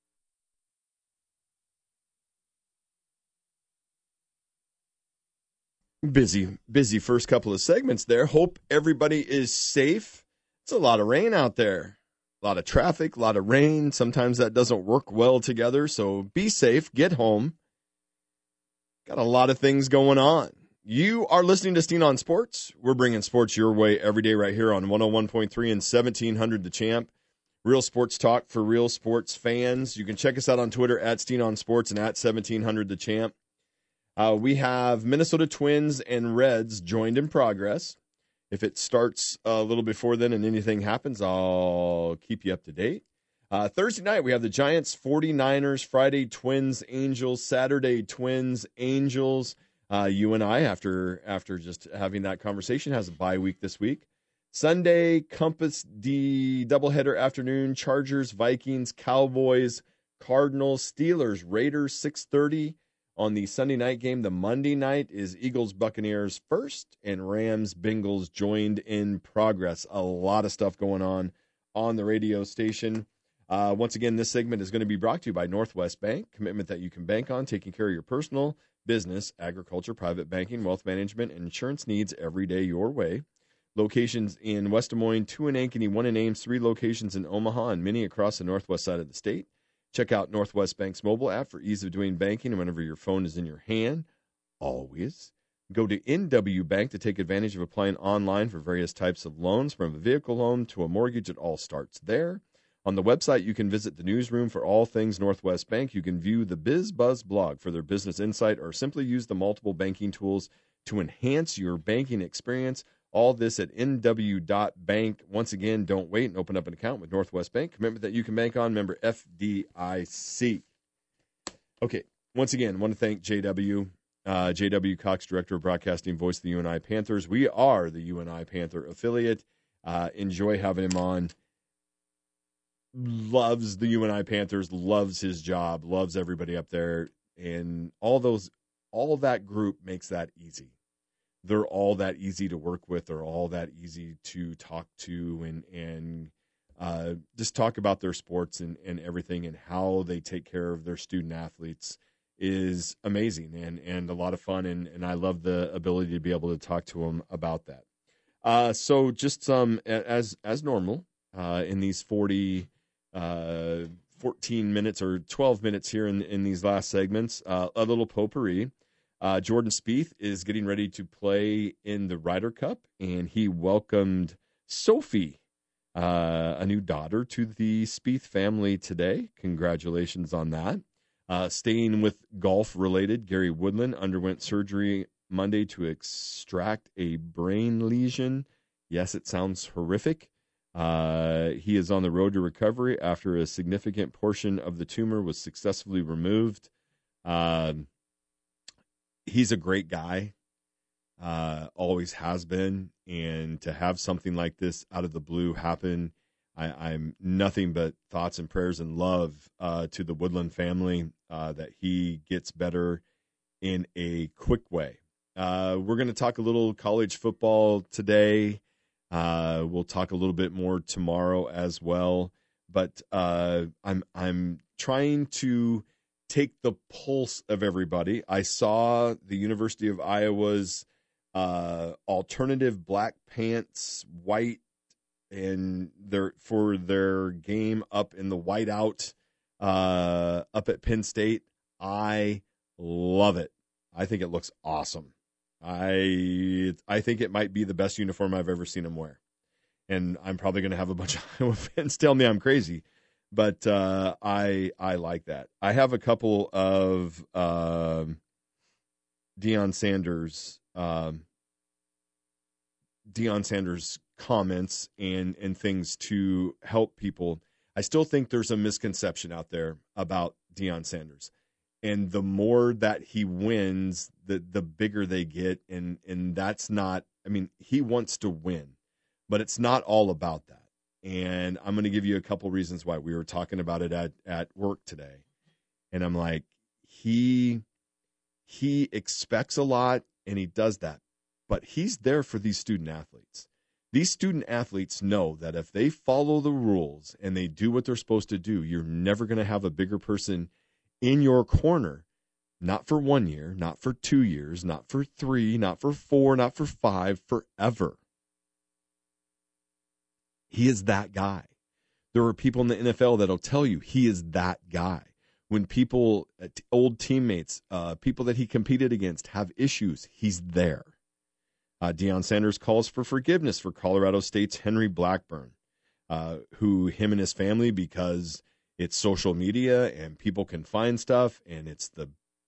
Busy first couple of segments there. Hope everybody is safe. It's a lot of rain out there. A lot of traffic, a lot of rain. Sometimes that doesn't work well together, so be safe. Get home. Got a lot of things going on. You are listening to Steen on Sports. We're bringing sports your way every day right here on 101.3 and 1700 The Champ. Real sports talk for real sports fans. You can check us out on Twitter at Steen on Sports and at 1700 The Champ. We have Minnesota Twins and Reds joined in progress. If it starts a little before then and anything happens, I'll keep you up to date. Thursday night, we have the Giants, 49ers, Friday, Twins, Angels, Saturday, Twins, Angels. UNI, after just having that conversation, has a bye week this week. Sunday, Compass D doubleheader afternoon, Chargers, Vikings, Cowboys, Cardinals, Steelers, Raiders, 6:30 on the Sunday night game. The Monday night is Eagles, Buccaneers first, and Rams, Bengals joined in progress. A lot of stuff going on the radio station. Once again, this segment is going to be brought to you by Northwest Bank, commitment that you can bank on, taking care of your personal, business, agriculture, private banking, wealth management, and insurance needs every day your way. Locations in West Des Moines, 2 in Ankeny, 1 in Ames, 3 locations in Omaha, and many across the northwest side of the state. Check out Northwest Bank's mobile app for ease of doing banking whenever your phone is in your hand. Always. Go to NW Bank to take advantage of applying online for various types of loans, from a vehicle loan to a mortgage. It all starts there. On the website, you can visit the newsroom for all things Northwest Bank. You can view the BizBuzz blog for their business insight, or simply use the multiple banking tools to enhance your banking experience. All this at nw.bank. Once again, don't wait and open up an account with Northwest Bank. Commitment that you can bank on. Member FDIC. Okay, once again, I want to thank J.W. Cox, Director of Broadcasting, voice of the UNI Panthers. We are the UNI Panther affiliate. Enjoy having him on. Loves the UNI Panthers, loves his job, loves everybody up there. And all that group makes that easy. They're all that easy to work with. They're all that easy to talk to and just talk about their sports and everything, and how they take care of their student athletes is amazing and a lot of fun. And I love the ability to be able to talk to them about that. So just as normal in these 14 minutes or 12 minutes here in these last segments, a little potpourri. Jordan Spieth is getting ready to play in the Ryder Cup, and he welcomed Sophie, a new daughter, to the Spieth family today. Congratulations on that. Staying with golf-related, Gary Woodland underwent surgery Monday to extract a brain lesion. Yes, it sounds horrific. He is on the road to recovery after a significant portion of the tumor was successfully removed. He's a great guy, always has been, and to have something like this out of the blue happen, I'm nothing but thoughts and prayers and love to the Woodland family that he gets better in a quick way. We're going to talk a little college football today. We'll talk a little bit more tomorrow as well, but I'm trying to take the pulse of everybody. I saw the University of Iowa's alternative black pants, white, and for their game up in the whiteout up at Penn State. I love it. I think it looks awesome. I think it might be the best uniform I've ever seen them wear. And I'm probably going to have a bunch of Iowa fans tell me I'm crazy. But I like that. I have a couple of Deion Sanders comments and things to help people. I still think there's a misconception out there about Deion Sanders. And the more that he wins, the bigger they get. And that's not, I mean, he wants to win, but it's not all about that. And I'm going to give you a couple reasons why. We were talking about it at work today. And I'm like, he expects a lot, and he does that. But he's there for these student athletes. These student athletes know that if they follow the rules and they do what they're supposed to do, you're never going to have a bigger person in your corner. Not for 1 year, not for 2 years, not for 3, not for 4, not for 5, forever. He is that guy. There are people in the NFL that'll tell you he is that guy. When people, old teammates, people that he competed against have issues, he's there. Deion Sanders calls for forgiveness for Colorado State's Henry Blackburn, who him and his family, because it's social media and people can find stuff, and it's the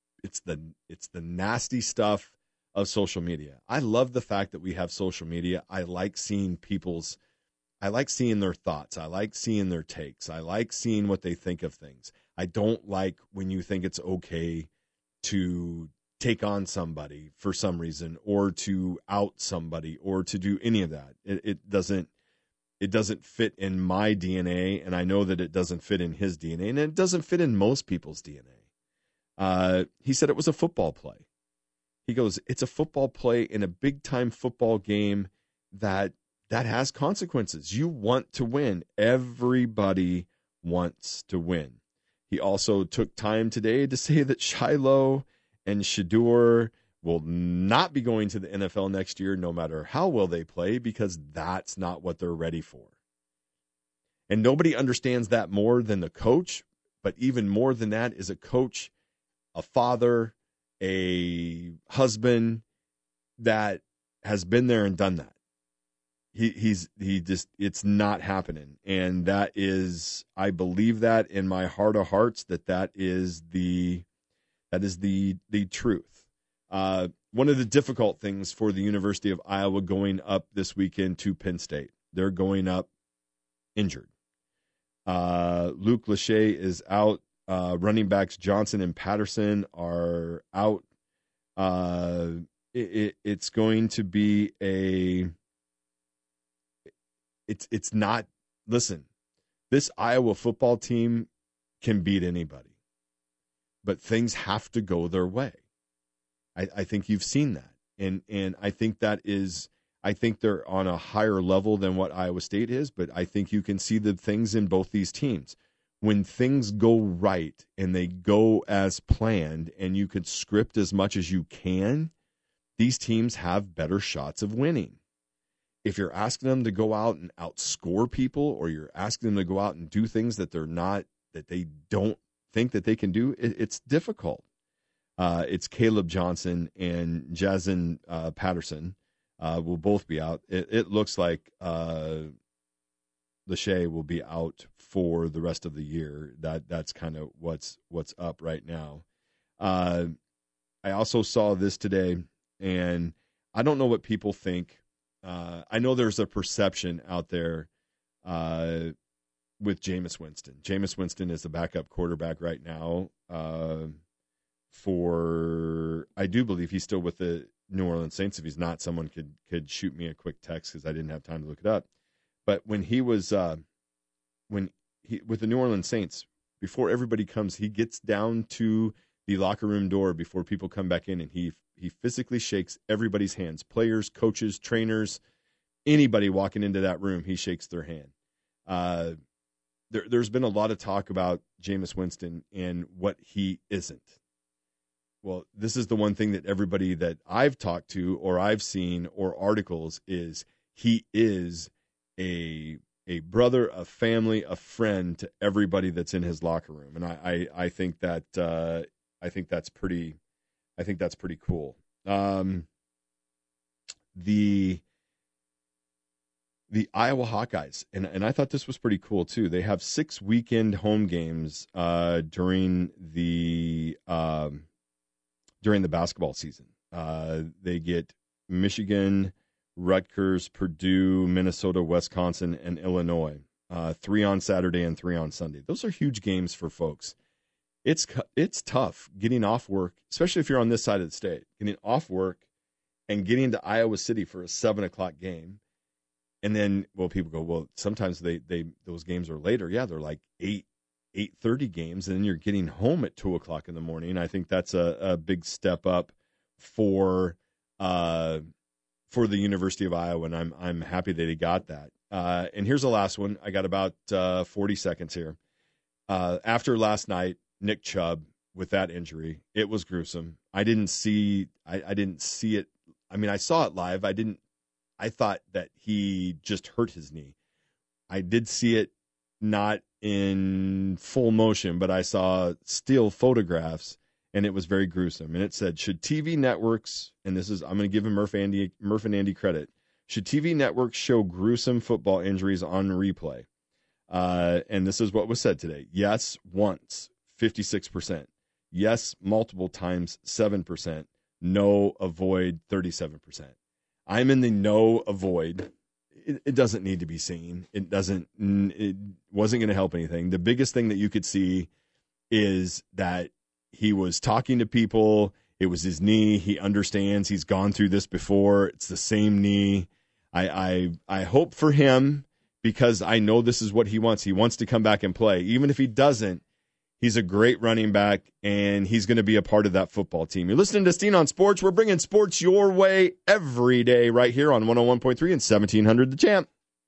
nasty stuff of social media. I love the fact that we have social media. I like seeing their thoughts. I like seeing their takes. I like seeing what they think of things. I don't like when you think it's okay to take on somebody for some reason, or to out somebody, or to do any of that. It doesn't fit in my DNA, and I know that it doesn't fit in his DNA, and it doesn't fit in most people's DNA. He said it was a football play. He goes, it's a football play in a big-time football game that has consequences. You want to win. Everybody wants to win. He also took time today to say that Shiloh and Shedeur will not be going to the NFL next year, no matter how well they play, because that's not what they're ready for. And nobody understands that more than the coach, but even more than that is a coach, a father, a husband that has been there and done that. It's not happening. And that is, I believe that in my heart of hearts, that is the truth. one of the difficult things for the University of Iowa going up this weekend to Penn State. They're going up injured. Luke Lachey is out. Running backs Johnson and Patterson are out. It's going to be it's not, listen, this Iowa football team can beat anybody, but things have to go their way. I think you've seen that. And I think I think they're on a higher level than what Iowa State is, but I think you can see the things in both these teams. When things go right and they go as planned and you could script as much as you can, these teams have better shots of winning. If you're asking them to go out and outscore people, or you're asking them to go out and do things that they don't think that they can do, it's difficult. It's Caleb Johnson and Jason Patterson will both be out. It looks like Lachey will be out for the rest of the year. That's kind of what's up right now. I also saw this today, and I don't know what people think. I know there's a perception out there with Jameis Winston. Jameis Winston is the backup quarterback right now I do believe he's still with the New Orleans Saints. If he's not, someone could shoot me a quick text because I didn't have time to look it up. But when he was with the New Orleans Saints, before everybody comes, he gets down to the locker room door before people come back in, and he physically shakes everybody's hands, players, coaches, trainers, anybody walking into that room, he shakes their hand. There's been a lot of talk about Jameis Winston and what he isn't. Well, this is the one thing that everybody that I've talked to or I've seen or articles is he is a brother, a family, a friend to everybody that's in his locker room, and I think that's pretty cool. The Iowa Hawkeyes, and I thought this was pretty cool too. They have 6 weekend home games during the basketball season. They get Michigan, Rutgers, Purdue, Minnesota, Wisconsin, and Illinois. 3 on Saturday and 3 on Sunday. Those are huge games for folks. It's tough getting off work, especially if you're on this side of the state, getting off work and getting to Iowa City for a 7:00 game. And then, well, people go, well, sometimes those games are later. Yeah, they're like 8:30 games, and then you're getting home at 2:00 in the morning. I think that's a big step up for the University of Iowa, and I'm happy that he got that. And here's the last one. I got about 40 seconds here. After last night, Nick Chubb with that injury, it was gruesome. I didn't see it. I mean, I saw it live. I thought that he just hurt his knee. I did see it not in full motion, but I saw still photographs, and it was very gruesome. And it said, should TV networks, and this is, I'm going to give him Murph and Andy credit, should TV networks show gruesome football injuries on replay? And this is what was said today. Yes, once, 56%. Yes, multiple times, 7%. No, avoid, 37%. I'm in the no, avoid. It doesn't need to be seen. It wasn't going to help anything. The biggest thing that you could see is that he was talking to people. It was his knee. He understands. He's gone through this before. It's the same knee. I hope for him, because I know this is what he wants. He wants to come back and play. Even if he doesn't, he's a great running back, and he's going to be a part of that football team. You're listening to Steen on Sports. We're bringing sports your way every day right here on 101.3 and 1700 The Champ.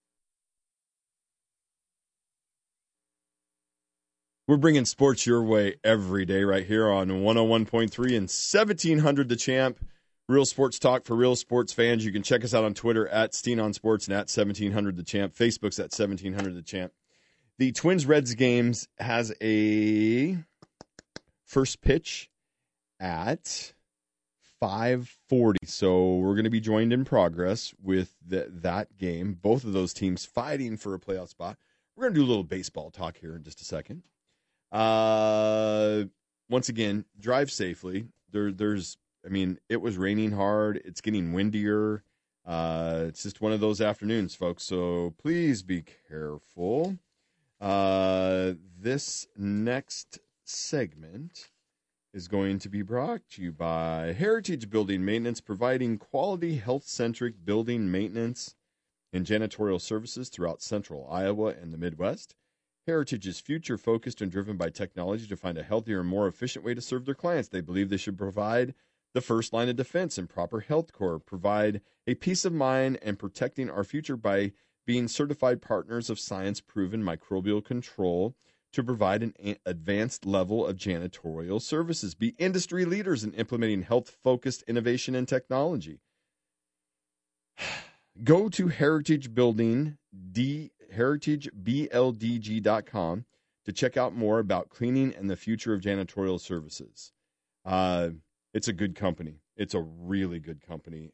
We're bringing sports your way every day right here on 101.3 and 1700 The Champ. Real sports talk for real sports fans. You can check us out on Twitter at Steen on Sports and at 1700 The Champ. Facebook's at 1700 The Champ. The Twins-Reds games has a first pitch at 5:40. So we're going to be joined in progress with that game. Both of those teams fighting for a playoff spot. We're going to do a little baseball talk here in just a second. Once again, drive safely. There's I mean, it was raining hard. It's getting windier. It's just one of those afternoons, folks. So please be careful. This next segment is going to be brought to you by Heritage Building Maintenance, providing quality, health-centric building maintenance and janitorial services throughout central Iowa and the Midwest. Heritage is future-focused and driven by technology to find a healthier and more efficient way to serve their clients. They believe they should provide the first line of defense and proper health care, provide a peace of mind and protecting our future by being certified partners of science-proven microbial control to provide an advanced level of janitorial services. Be industry leaders in implementing health-focused innovation and technology. Go to heritagebldg.com to check out more about cleaning and the future of janitorial services. It's a good company. It's a really good company.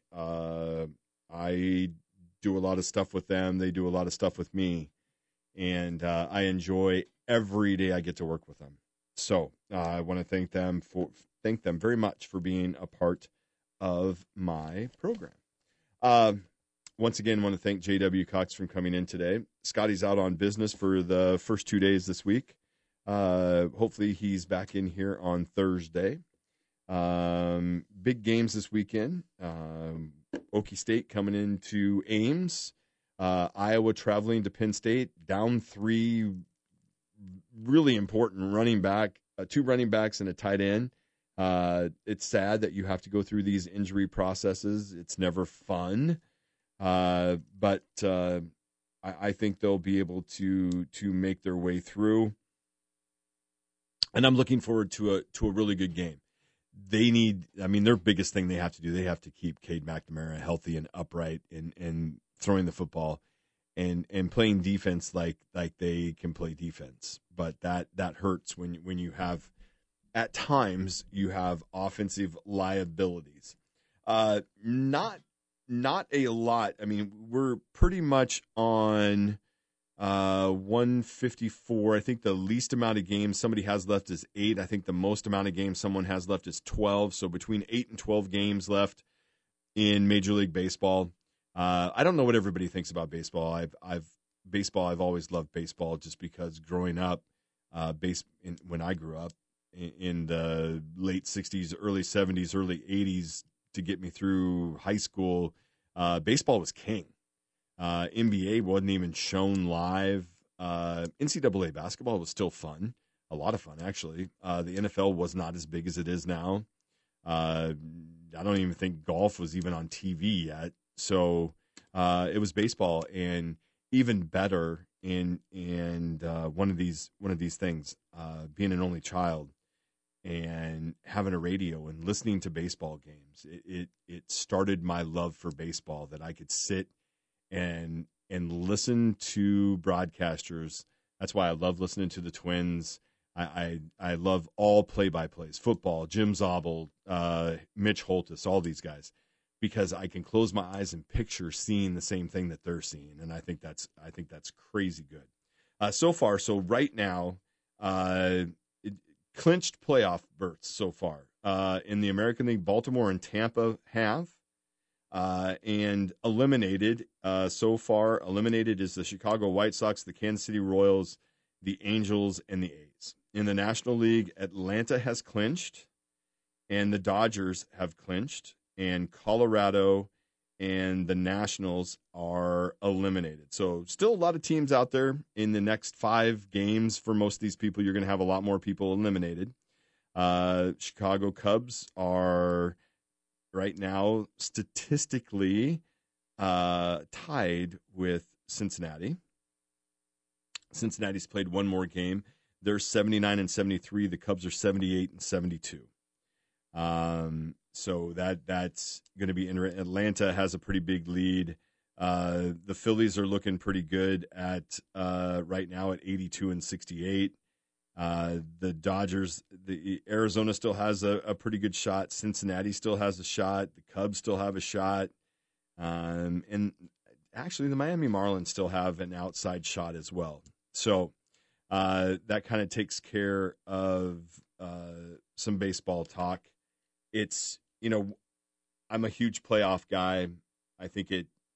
I do a lot of stuff with them. They do a lot of stuff with me. And I enjoy every day I get to work with them. So I want to thank them very much for being a part of my program. Once again, I want to thank J.W. Cox for coming in today. Scotty's out on business for the first 2 days this week. Hopefully he's back in here on Thursday. Big games this weekend. Okie State coming into Ames. Iowa traveling to Penn State. Down 3 really important two running backs and a tight end. It's sad that you have to go through these injury processes. It's never fun. But I think they'll be able to make their way through. And I'm looking forward to a really good game. Their biggest thing they have to do, they have to keep Cade McNamara healthy and upright and throwing the football and playing defense like they can play defense. But that hurts when you have, at times, you have offensive liabilities. Not a lot. I mean, we're pretty much on 154. I think the least amount of games somebody has left is 8. I think the most amount of games someone has left is 12. So between 8 and 12 games left in Major League Baseball. I don't know what everybody thinks about baseball. I've always loved baseball just because growing up, when I grew up in the late 60s, early 70s, early 80s, to get me through high school, baseball was king. NBA wasn't even shown live. NCAA basketball was still fun, a lot of fun actually. The NFL was not as big as it is now. I don't even think golf was even on TV yet. So it was baseball, and even better in one of these things, being an only child and having a radio and listening to baseball games. It started my love for baseball, that I could sit and listen to broadcasters. That's why I love listening to the Twins. I love all play-by-plays, football, Jim Zabel, Mitch Holthus, all these guys, because I can close my eyes and picture seeing the same thing that they're seeing, and I think that's crazy good. So right now, clinched playoff berths so far in the American League. Baltimore and Tampa have, and eliminated so far. Eliminated is the Chicago White Sox, the Kansas City Royals, the Angels, and the A's. In the National League, Atlanta has clinched, and the Dodgers have clinched, and Colorado and the Nationals are eliminated. So still a lot of teams out there. In the next 5 games, for most of these people, you're going to have a lot more people eliminated. Chicago Cubs are right now statistically tied with Cincinnati. Cincinnati's played one more game. They're 79-73. The Cubs are 78-72. So that's going to be interesting. Atlanta has a pretty big lead. The Phillies are looking pretty good at right now at 82-68. The Dodgers, the Arizona still has a pretty good shot. Cincinnati still has a shot. The Cubs still have a shot. And actually the Miami Marlins still have an outside shot as well. So that kind of takes care of some baseball talk. It's, I'm a huge playoff guy. I think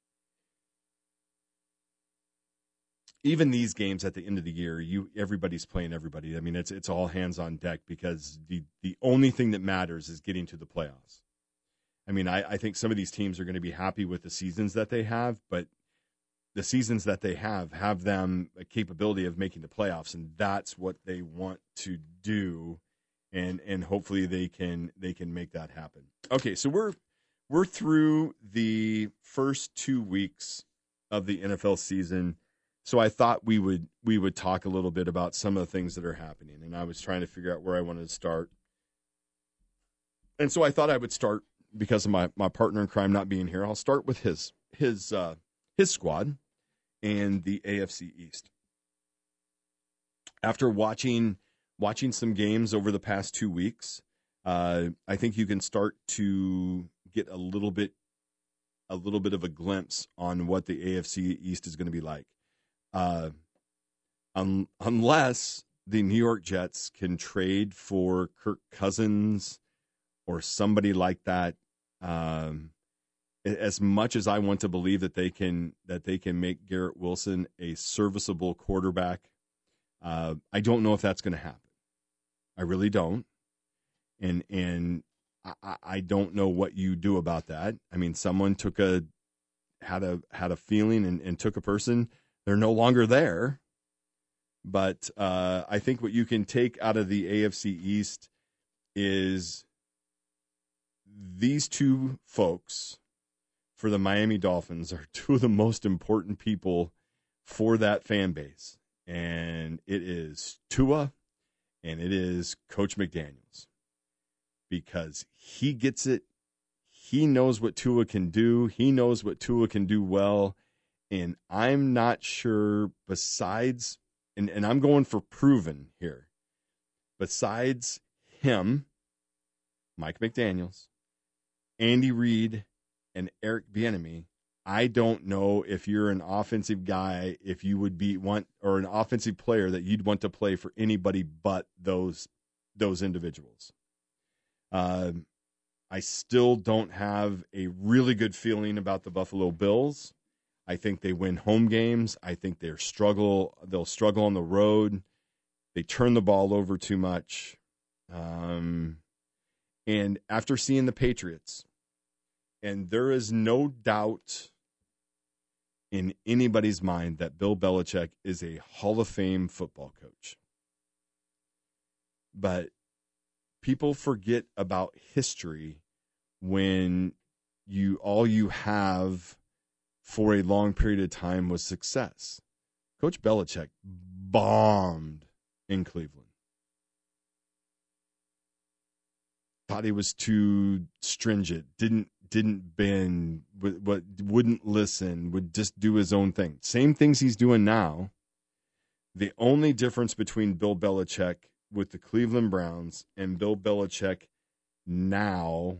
even these games at the end of the year, everybody's playing everybody. I mean, it's all hands on deck because the only thing that matters is getting to the playoffs. I mean, I think some of these teams are going to be happy with the seasons that they have, but the seasons that they have them a capability of making the playoffs, and that's what they want to do, and hopefully they can make that happen. Okay, so we're through the first 2 weeks of the NFL season. So I thought we would talk a little bit about some of the things that are happening, and I was trying to figure out where I wanted to start. And so I thought I would start, because of my partner in crime not being here, I'll start with his squad and the AFC East. After watching some games over the past 2 weeks, I think you can start to get a little bit of a glimpse on what the AFC East is going to be like. Unless the New York Jets can trade for Kirk Cousins or somebody like that, as much as I want to believe that they can make Garrett Wilson a serviceable quarterback, I don't know if that's going to happen. I really don't, and I don't know what you do about that. I mean, someone had a feeling and took a person. They're no longer there. But I think what you can take out of the AFC East is these two folks for the Miami Dolphins are two of the most important people for that fan base. And it is Tua and it is Coach McDaniels. Because he gets it. He knows what Tua can do. He knows what Tua can do well. And I'm not sure, besides, and I'm going for proven here, besides him, Mike McDaniels, Andy Reid, and Eric Bieniemy, I don't know if you're an offensive guy, if you would or an offensive player that you'd want to play for anybody but those individuals. I still don't have a really good feeling about the Buffalo Bills. I think they win home games. I think they'll struggle on the road. They turn the ball over too much. And after seeing the Patriots, and there is no doubt in anybody's mind that Bill Belichick is a Hall of Fame football coach. But people forget about history when all you have for a long period of time was success. Coach Belichick bombed in Cleveland. Thought he was too stringent, didn't bend, wouldn't listen, would just do his own thing. Same things he's doing now. The only difference between Bill Belichick with the Cleveland Browns and Bill Belichick now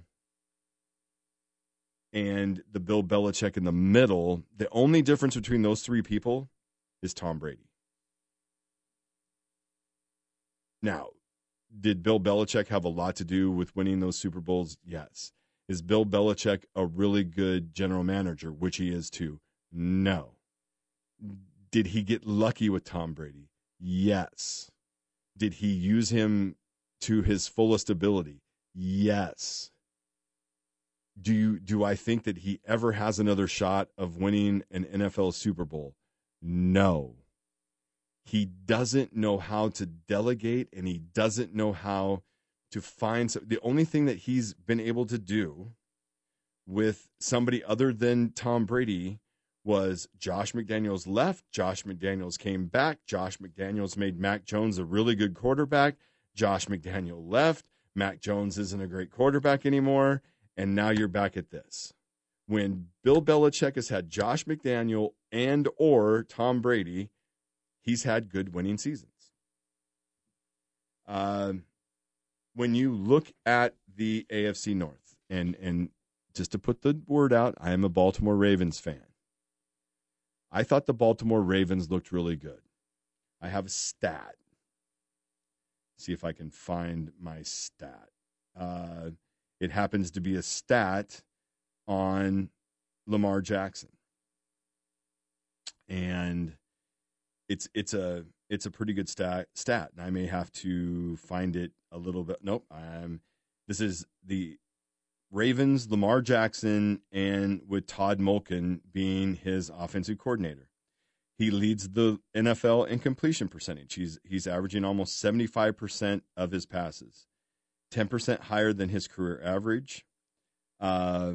and the Bill Belichick in the middle, the only difference between those three people is Tom Brady. Now, did Bill Belichick have a lot to do with winning those Super Bowls? Yes. Is Bill Belichick a really good general manager, which he is too? No. Did he get lucky with Tom Brady? Yes. Did he use him to his fullest ability? Yes. Do I think that he ever has another shot of winning an NFL Super Bowl? No. He doesn't know how to delegate, and he doesn't know how to find. The only thing that he's been able to do with somebody other than Tom Brady was Josh McDaniels left. Josh McDaniels came back. Josh McDaniels made Mac Jones a really good quarterback. Josh McDaniels left. Mac Jones isn't a great quarterback anymore. And now you're back at this. When Bill Belichick has had Josh McDaniel and or Tom Brady, he's had good winning seasons. When you look at the AFC North, and just to put the word out, I am a Baltimore Ravens fan. I thought the Baltimore Ravens looked really good. I have a stat. See if I can find my stat. It happens to be a stat on Lamar Jackson. And it's a pretty good stat. And I may have to find it a little bit. Nope. This is the Ravens, Lamar Jackson, and with Todd Monken being his offensive coordinator. He leads the NFL in completion percentage. He's averaging almost 75% of his passes, 10% higher than his career average. I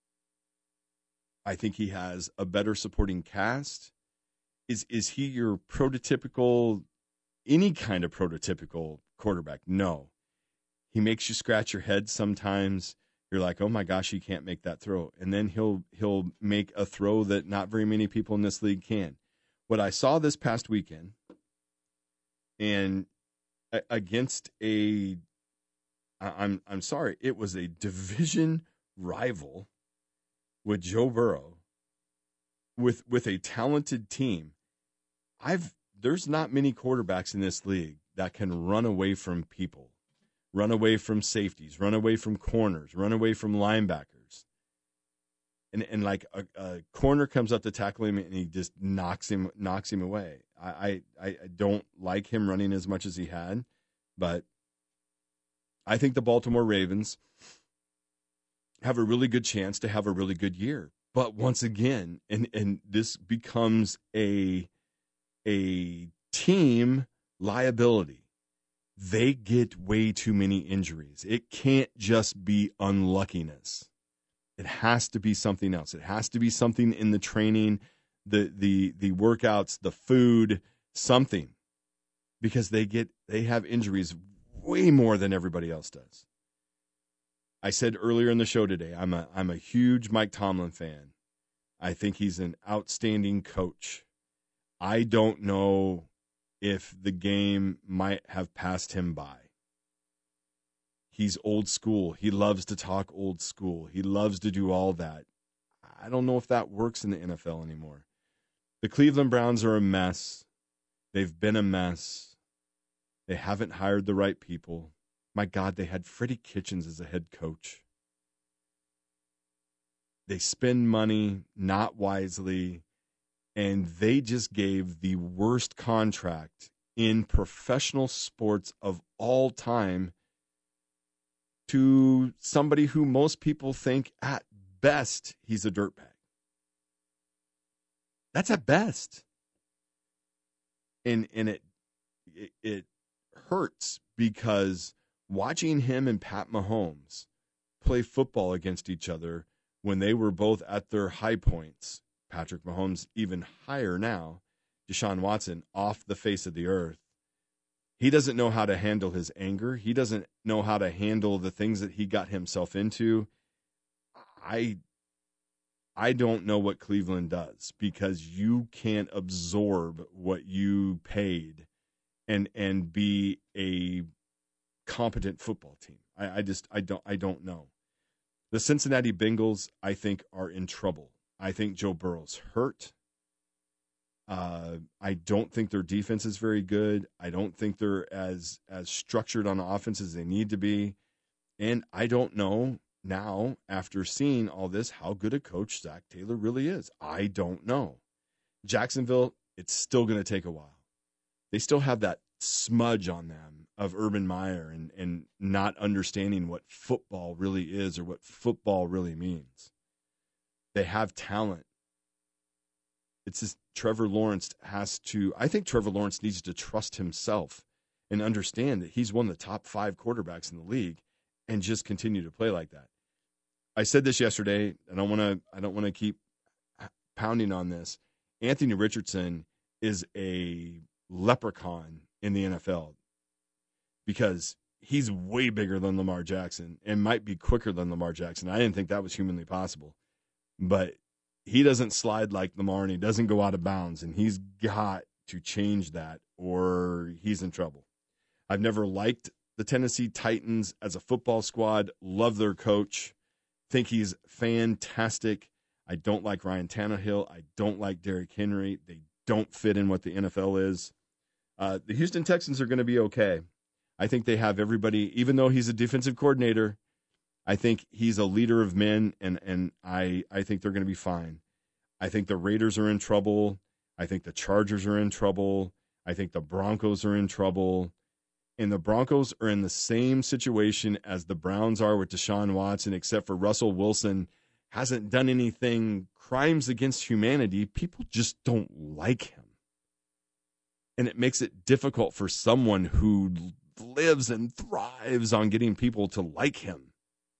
think he has a better supporting cast. Is he your prototypical, any kind of prototypical quarterback? No. He makes you scratch your head sometimes. You're like, oh my gosh, he can't make that throw. And then he'll make a throw that not very many people in this league can. What I saw this past weekend, and against I'm sorry, it was a division rival with Joe Burrow, with a talented team. There's not many quarterbacks in this league that can run away from people, run away from safeties, run away from corners, run away from linebackers. And like a corner comes up to tackle him and he just knocks him away. I don't like him running as much as he had, but I think the Baltimore Ravens have a really good chance to have a really good year. But once again, and this becomes a team liability. They get way too many injuries. It can't just be unluckiness. It has to be something else. It has to be something in the training, the workouts, the food, something. Because they have injuries way more than everybody else does. I said earlier in the show today, I'm a huge Mike Tomlin fan. I think he's an outstanding coach. I don't know if the game might have passed him by. He's old school. He loves to talk old school. He loves to do all that. I don't know if that works in the NFL anymore. The Cleveland Browns are a mess. They've been a mess. They haven't hired the right people. My God, they had Freddie Kitchens as a head coach. They spend money not wisely, and they just gave the worst contract in professional sports of all time to somebody who most people think at best he's a dirtbag. That's at best. And it hurts because watching him and Pat Mahomes play football against each other when they were both at their high points, Patrick Mahomes even higher now, Deshaun Watson off the face of the earth. He doesn't know how to handle his anger. He doesn't know how to handle the things that he got himself into. I don't know what Cleveland does, because you can't absorb what you paid and be a competent football team. I don't know. The Cincinnati Bengals, I think, are in trouble. I think Joe Burrow's hurt. I don't think their defense is very good. I don't think they're as structured on offense as they need to be. And I don't know now, after seeing all this, how good a coach Zach Taylor really is. I don't know. Jacksonville, it's still going to take a while. They still have that smudge on them of Urban Meyer and not understanding what football really is or what football really means. They have talent. It's just Trevor Lawrence I think Trevor Lawrence needs to trust himself and understand that he's one of the top 5 quarterbacks in the league and just continue to play like that. I said this yesterday, and I don't want to keep pounding on this. Anthony Richardson is a leprechaun in the NFL because he's way bigger than Lamar Jackson and might be quicker than Lamar Jackson. I didn't think that was humanly possible, but he doesn't slide like Lamar, and he doesn't go out of bounds, and he's got to change that or he's in trouble. I've never liked the Tennessee Titans as a football squad. Love their coach. Think he's fantastic. I don't like Ryan Tannehill. I don't like Derrick Henry. They don't fit in what the NFL is. The Houston Texans are going to be okay. I think they have everybody, even though he's a defensive coordinator, I think he's a leader of men, and I think they're going to be fine. I think the Raiders are in trouble. I think the Chargers are in trouble. I think the Broncos are in trouble. And the Broncos are in the same situation as the Browns are with Deshaun Watson, except for Russell Wilson hasn't done anything crimes against humanity. People just don't like him. And it makes it difficult for someone who lives and thrives on getting people to like him.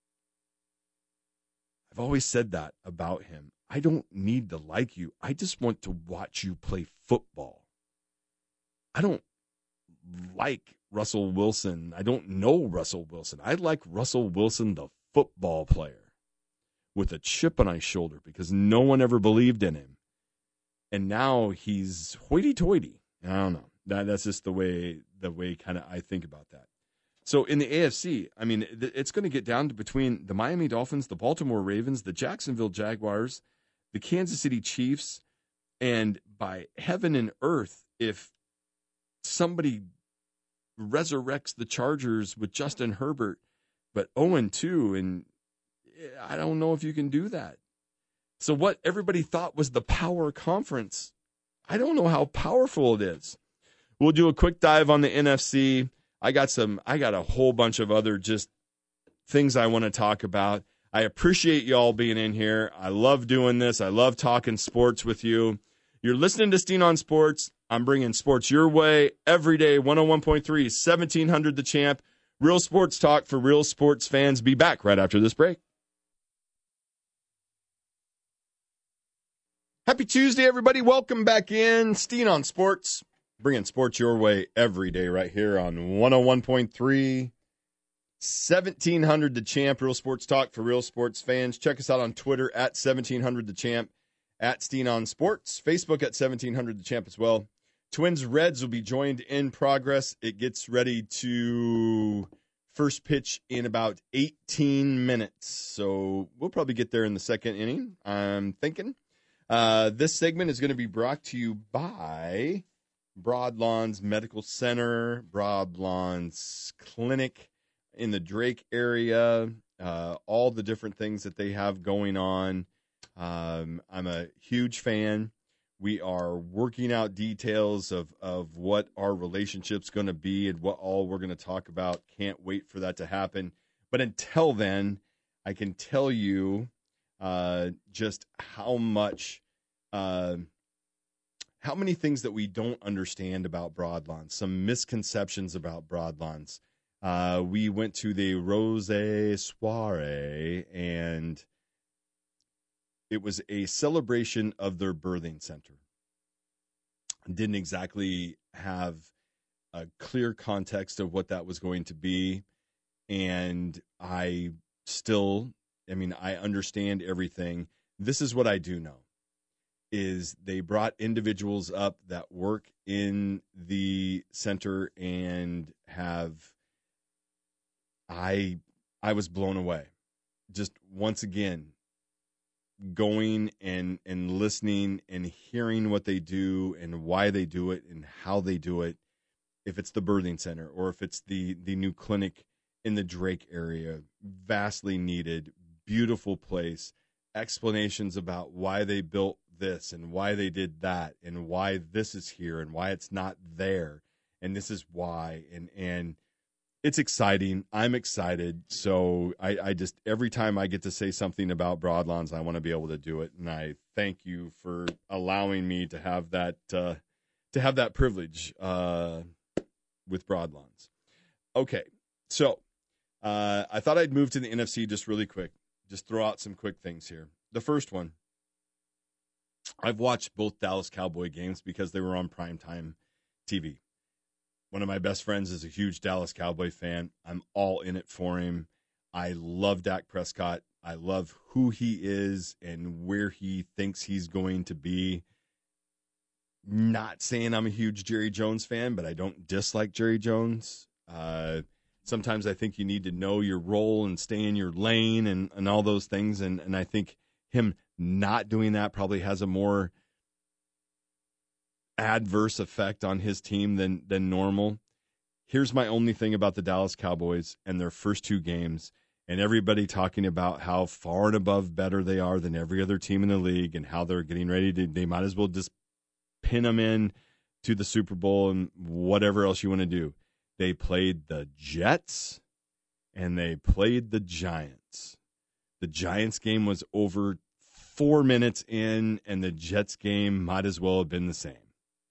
I've always said that about him. I don't need to like you. I just want to watch you play football. I don't like Russell Wilson. I don't know Russell Wilson. I like Russell Wilson, the football player, with a chip on his shoulder because no one ever believed in him. And now he's hoity-toity. I don't know. That's just the way kind of I think about that. So in the AFC, I mean, it's going to get down to between the Miami Dolphins, the Baltimore Ravens, the Jacksonville Jaguars, the Kansas City Chiefs, and by heaven and earth, if somebody resurrects the Chargers with Justin Herbert, but 0-2, and I don't know if you can do that. So what everybody thought was the power conference, I don't know how powerful it is. We'll do a quick dive on the NFC. I got a whole bunch of other just things I want to talk about. I appreciate y'all being in here. I love doing this. I love talking sports with you. You're listening to Steen on Sports. I'm bringing sports your way every day. 101.3, 1700 The Champ. Real sports talk for real sports fans. Be back right after this break. Happy Tuesday, everybody. Welcome back in. Steen on Sports. Bringing sports your way every day right here on 101.3, 1700 The Champ. Real sports talk for real sports fans. Check us out on Twitter at 1700 The Champ, at Steen on Sports. Facebook at 1700 The Champ as well. Twins Reds will be joined in progress. It gets ready to first pitch in about 18 minutes. So we'll probably get there in the second inning, I'm thinking. This segment is going to be brought to you by Broadlawns Medical Center, Broadlawns Clinic in the Drake area, all the different things that they have going on. I'm a huge fan. We are working out details of what our relationship's going to be and what all we're going to talk about. Can't wait for that to happen. But until then, I can tell you just how many things that we don't understand about Broadlawns, some misconceptions about Broadlawns. We went to the Rose Soiree, and it was a celebration of their birthing center. Didn't exactly have a clear context of what that was going to be, and I understand everything. This is what I do know. Is they brought individuals up that work in the center and I was blown away. Just once again, going and listening and hearing what they do and why they do it and how they do it. If it's the birthing center or if it's the new clinic in the Drake area, vastly needed, beautiful place, explanations about why they built this and why they did that and why this is here and why it's not there and this is why and it's exciting. I'm excited. So I just every time I get to say something about Broadlawns, I want to be able to do it, and I thank you for allowing me to have that privilege with Broadlawns. Okay, so I thought I'd move to the NFC just really quick. Just throw out some quick things here. The first one, I've watched both Dallas Cowboy games because they were on primetime TV. One of my best friends is a huge Dallas Cowboy fan. I'm all in it for him. I love Dak Prescott. I love who he is and where he thinks he's going to be. Not saying I'm a huge Jerry Jones fan, but I don't dislike Jerry Jones. Sometimes I think you need to know your role and stay in your lane and all those things. And I think him not doing that probably has a more adverse effect on his team than normal. Here's my only thing about the Dallas Cowboys and their first two games and everybody talking about how far and above better they are than every other team in the league and how they're getting ready to, they might as well just pin them in to the Super Bowl and whatever else you want to do. They played the Jets and they played the Giants. The Giants game was over 4 minutes in, and the Jets game might as well have been the same.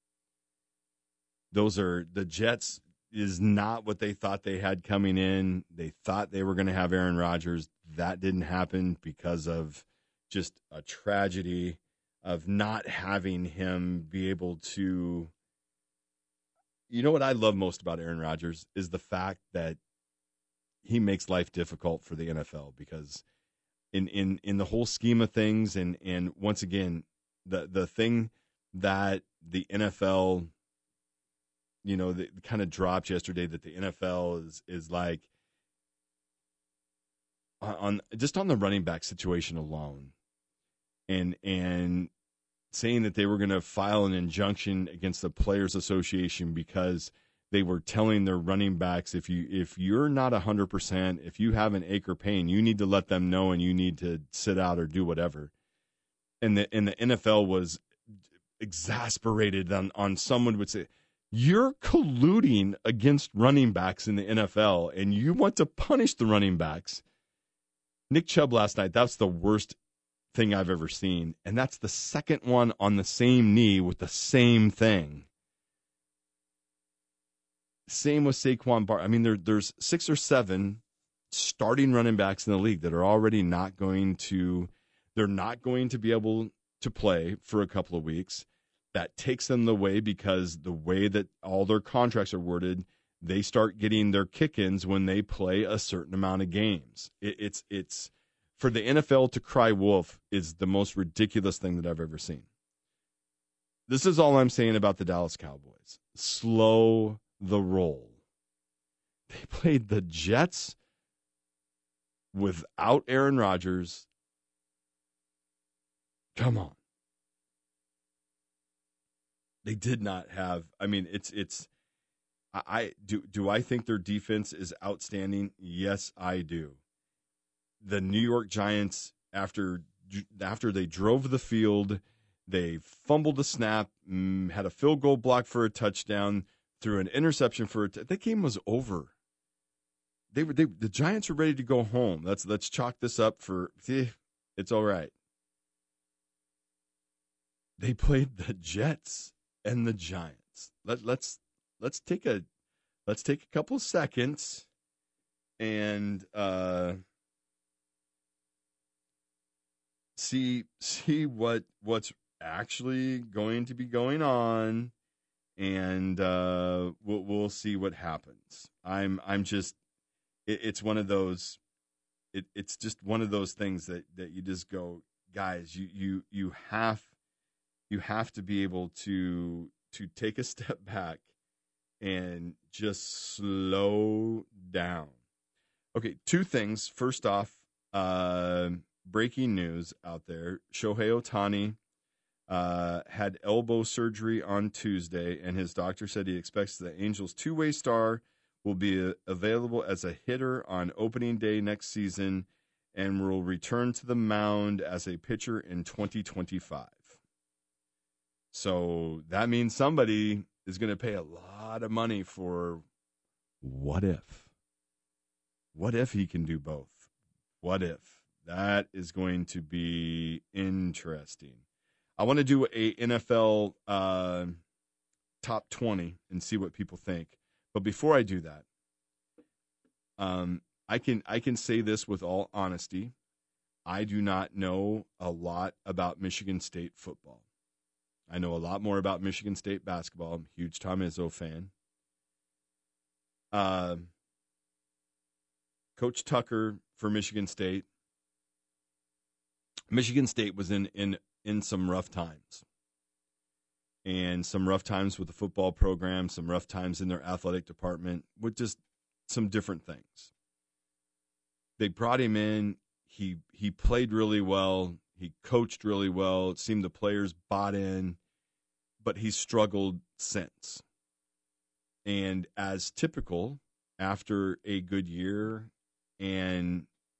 The Jets is not what they thought they had coming in. They thought they were going to have Aaron Rodgers. That didn't happen because of just a tragedy of not having him be able to. You know what I love most about Aaron Rodgers is the fact that he makes life difficult for the NFL, because in the whole scheme of things, and once again, the thing that the NFL, the kind of dropped yesterday, that the NFL is like on the running back situation alone, and saying that they were going to file an injunction against the Players Association because they were telling their running backs, if you're not 100%, if you have an ache or pain, you need to let them know and you need to sit out or do whatever. And the NFL was exasperated on someone would say, you're colluding against running backs in the NFL and you want to punish the running backs. Nick Chubb last night, that's the worst thing I've ever seen. And that's the second one on the same knee with the same thing. Same with Saquon Barkley. I mean, there's 6 or 7 starting running backs in the league that are already not going to be able to play for a couple of weeks. That takes them away, because the way that all their contracts are worded, they start getting their kick-ins when they play a certain amount of games. It's for the NFL to cry wolf is the most ridiculous thing that I've ever seen. This is all I'm saying about the Dallas Cowboys. Slow the roll. They played the Jets without Aaron Rodgers. Come on. They did not have, I mean, do I think their defense is outstanding? Yes, I do. The New York Giants, after they drove the field, they fumbled the snap, had a field goal block for a touchdown, threw an interception for that game was over. The Giants were ready to go home. Let's chalk this up for it's all right. They played the Jets and the Giants. Let's take a couple of seconds and see what's actually going to be going on, and we'll see what happens. I'm just it's one of those it's just one of those things that you just go, guys, you have to be able to take a step back and just slow down. Okay, 2 things. First off, breaking news out there. Shohei Ohtani had elbow surgery on Tuesday, and his doctor said he expects the Angels' two-way star will be available as a hitter on opening day next season and will return to the mound as a pitcher in 2025. So that means somebody is going to pay a lot of money for what if? What if he can do both? What if? That is going to be interesting. I want to do a NFL top 20 and see what people think. But before I do that, I can say this with all honesty. I do not know a lot about Michigan State football. I know a lot more about Michigan State basketball. I'm a huge Tom Izzo fan. Coach Tucker for Michigan State. Michigan State was in some rough times. And some rough times with the football program, some rough times in their athletic department, with just some different things. They brought him in. He played really well. He coached really well. It seemed the players bought in, but he struggled since. And as typical, after a good year and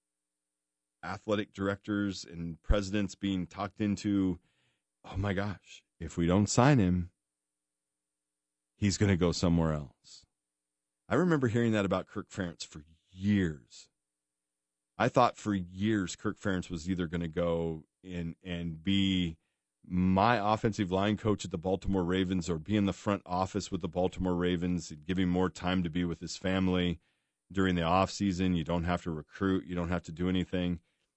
athletic directors and presidents being talked into, oh my gosh, if we don't sign him, he's going to go somewhere else. I remember hearing that about Kirk Ferentz for years. I thought for years Kirk Ferentz was either going to go in and be my offensive line coach at the Baltimore Ravens or be in the front office with the Baltimore Ravens, give him more time to be with his family during the offseason. You don't have to recruit. You don't have to do anything.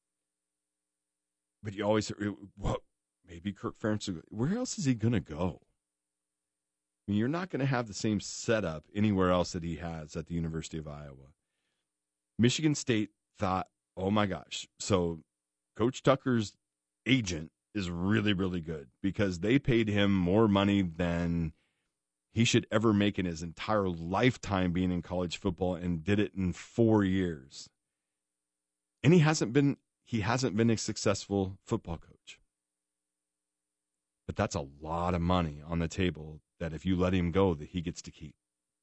But you always, well, maybe Kirk Ferentz, where else is he going to go? I mean, you're not going to have the same setup anywhere else that he has at the University of Iowa. Michigan State thought, oh my gosh. So Coach Tucker's agent is really, really good because they paid him more money than he should ever make in his entire lifetime being in college football, and did it in 4 years. And he hasn't been a successful football coach. But that's a lot of money on the table that if you let him go, that he gets to keep.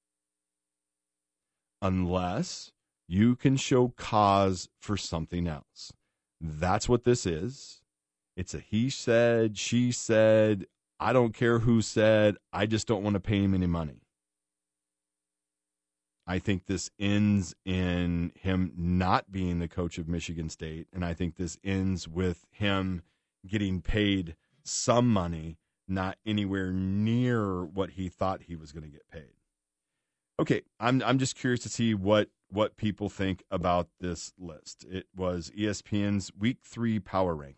Unless you can show cause for something else. That's what this is. It's a he said, she said, I don't care who said, I just don't want to pay him any money. I think this ends in him not being the coach of Michigan State, and I think this ends with him getting paid some money, not anywhere near what he thought he was going to get paid. Okay, I'm just curious to see what people think about this list. It was ESPN's Week 3 Power Rankings.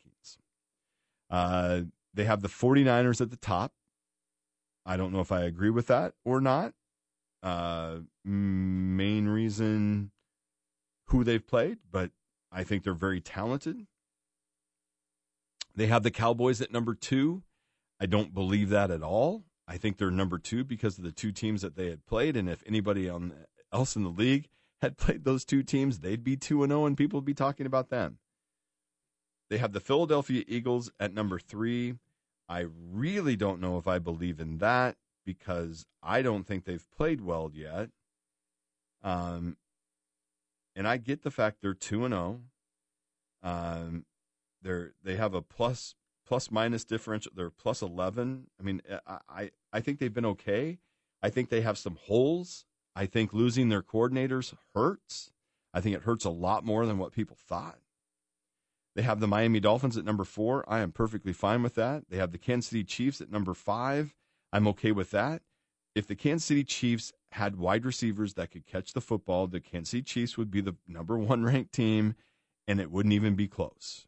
They have the 49ers at the top. I don't know if I agree with that or not. Main reason who they've played, but I think they're very talented. They have the Cowboys at number 2. I don't believe that at all. I think they're number 2 because of the 2 teams that they had played, and if anybody else in the league had played those 2 teams, they'd be 2-0 and people would be talking about them. They have the Philadelphia Eagles at number 3. I really don't know if I believe in that because I don't think they've played well yet. And I get the fact they're 2-0. They have a plus minus differential. They're plus 11. I mean, I think they've been okay. I think they have some holes. I think losing their coordinators hurts. I think it hurts a lot more than what people thought. They have the Miami Dolphins at number 4. I am perfectly fine with that. They have the Kansas City Chiefs at number 5. I'm okay with that. If the Kansas City Chiefs had wide receivers that could catch the football, the Kansas City Chiefs would be the number 1 ranked team, and it wouldn't even be close.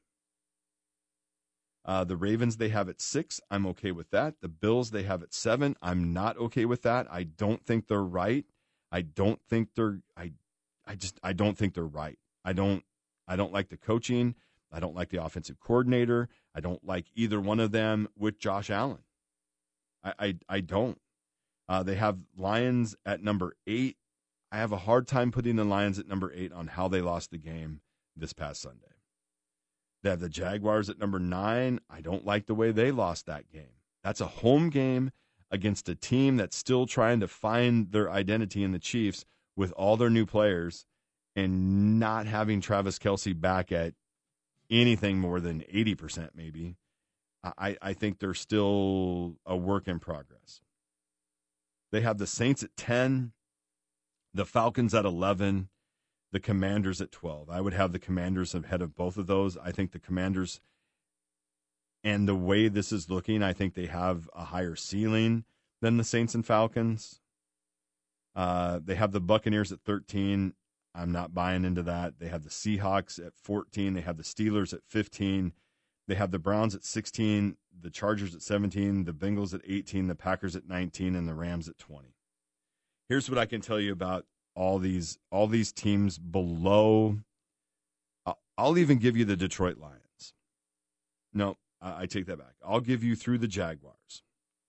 The Ravens, they have at 6. I'm okay with that. The Bills, they have at 7. I'm not okay with that. I don't think they're right. I don't think they're right. I don't like the coaching. I don't like the offensive coordinator. I don't like either one of them with Josh Allen. I don't. They have Lions at number 8. I have a hard time putting the Lions at number 8 on how they lost the game this past Sunday. They have the Jaguars at number 9. I don't like the way they lost that game. That's a home game against a team that's still trying to find their identity in the Chiefs with all their new players and not having Travis Kelce back at anything more than 80% maybe. I think they're still a work in progress. They have the Saints at 10, the Falcons at 11, the Commanders at 12. I would have the Commanders ahead of both of those. I think the Commanders, and the way this is looking, I think they have a higher ceiling than the Saints and Falcons. They have the Buccaneers at 13. I'm not buying into that. They have the Seahawks at 14. They have the Steelers at 15. They have the Browns at 16, the Chargers at 17, the Bengals at 18, the Packers at 19, and the Rams at 20. Here's what I can tell you about all these teams below. I'll even give you the Detroit Lions. No, I take that back. I'll give you through the Jaguars.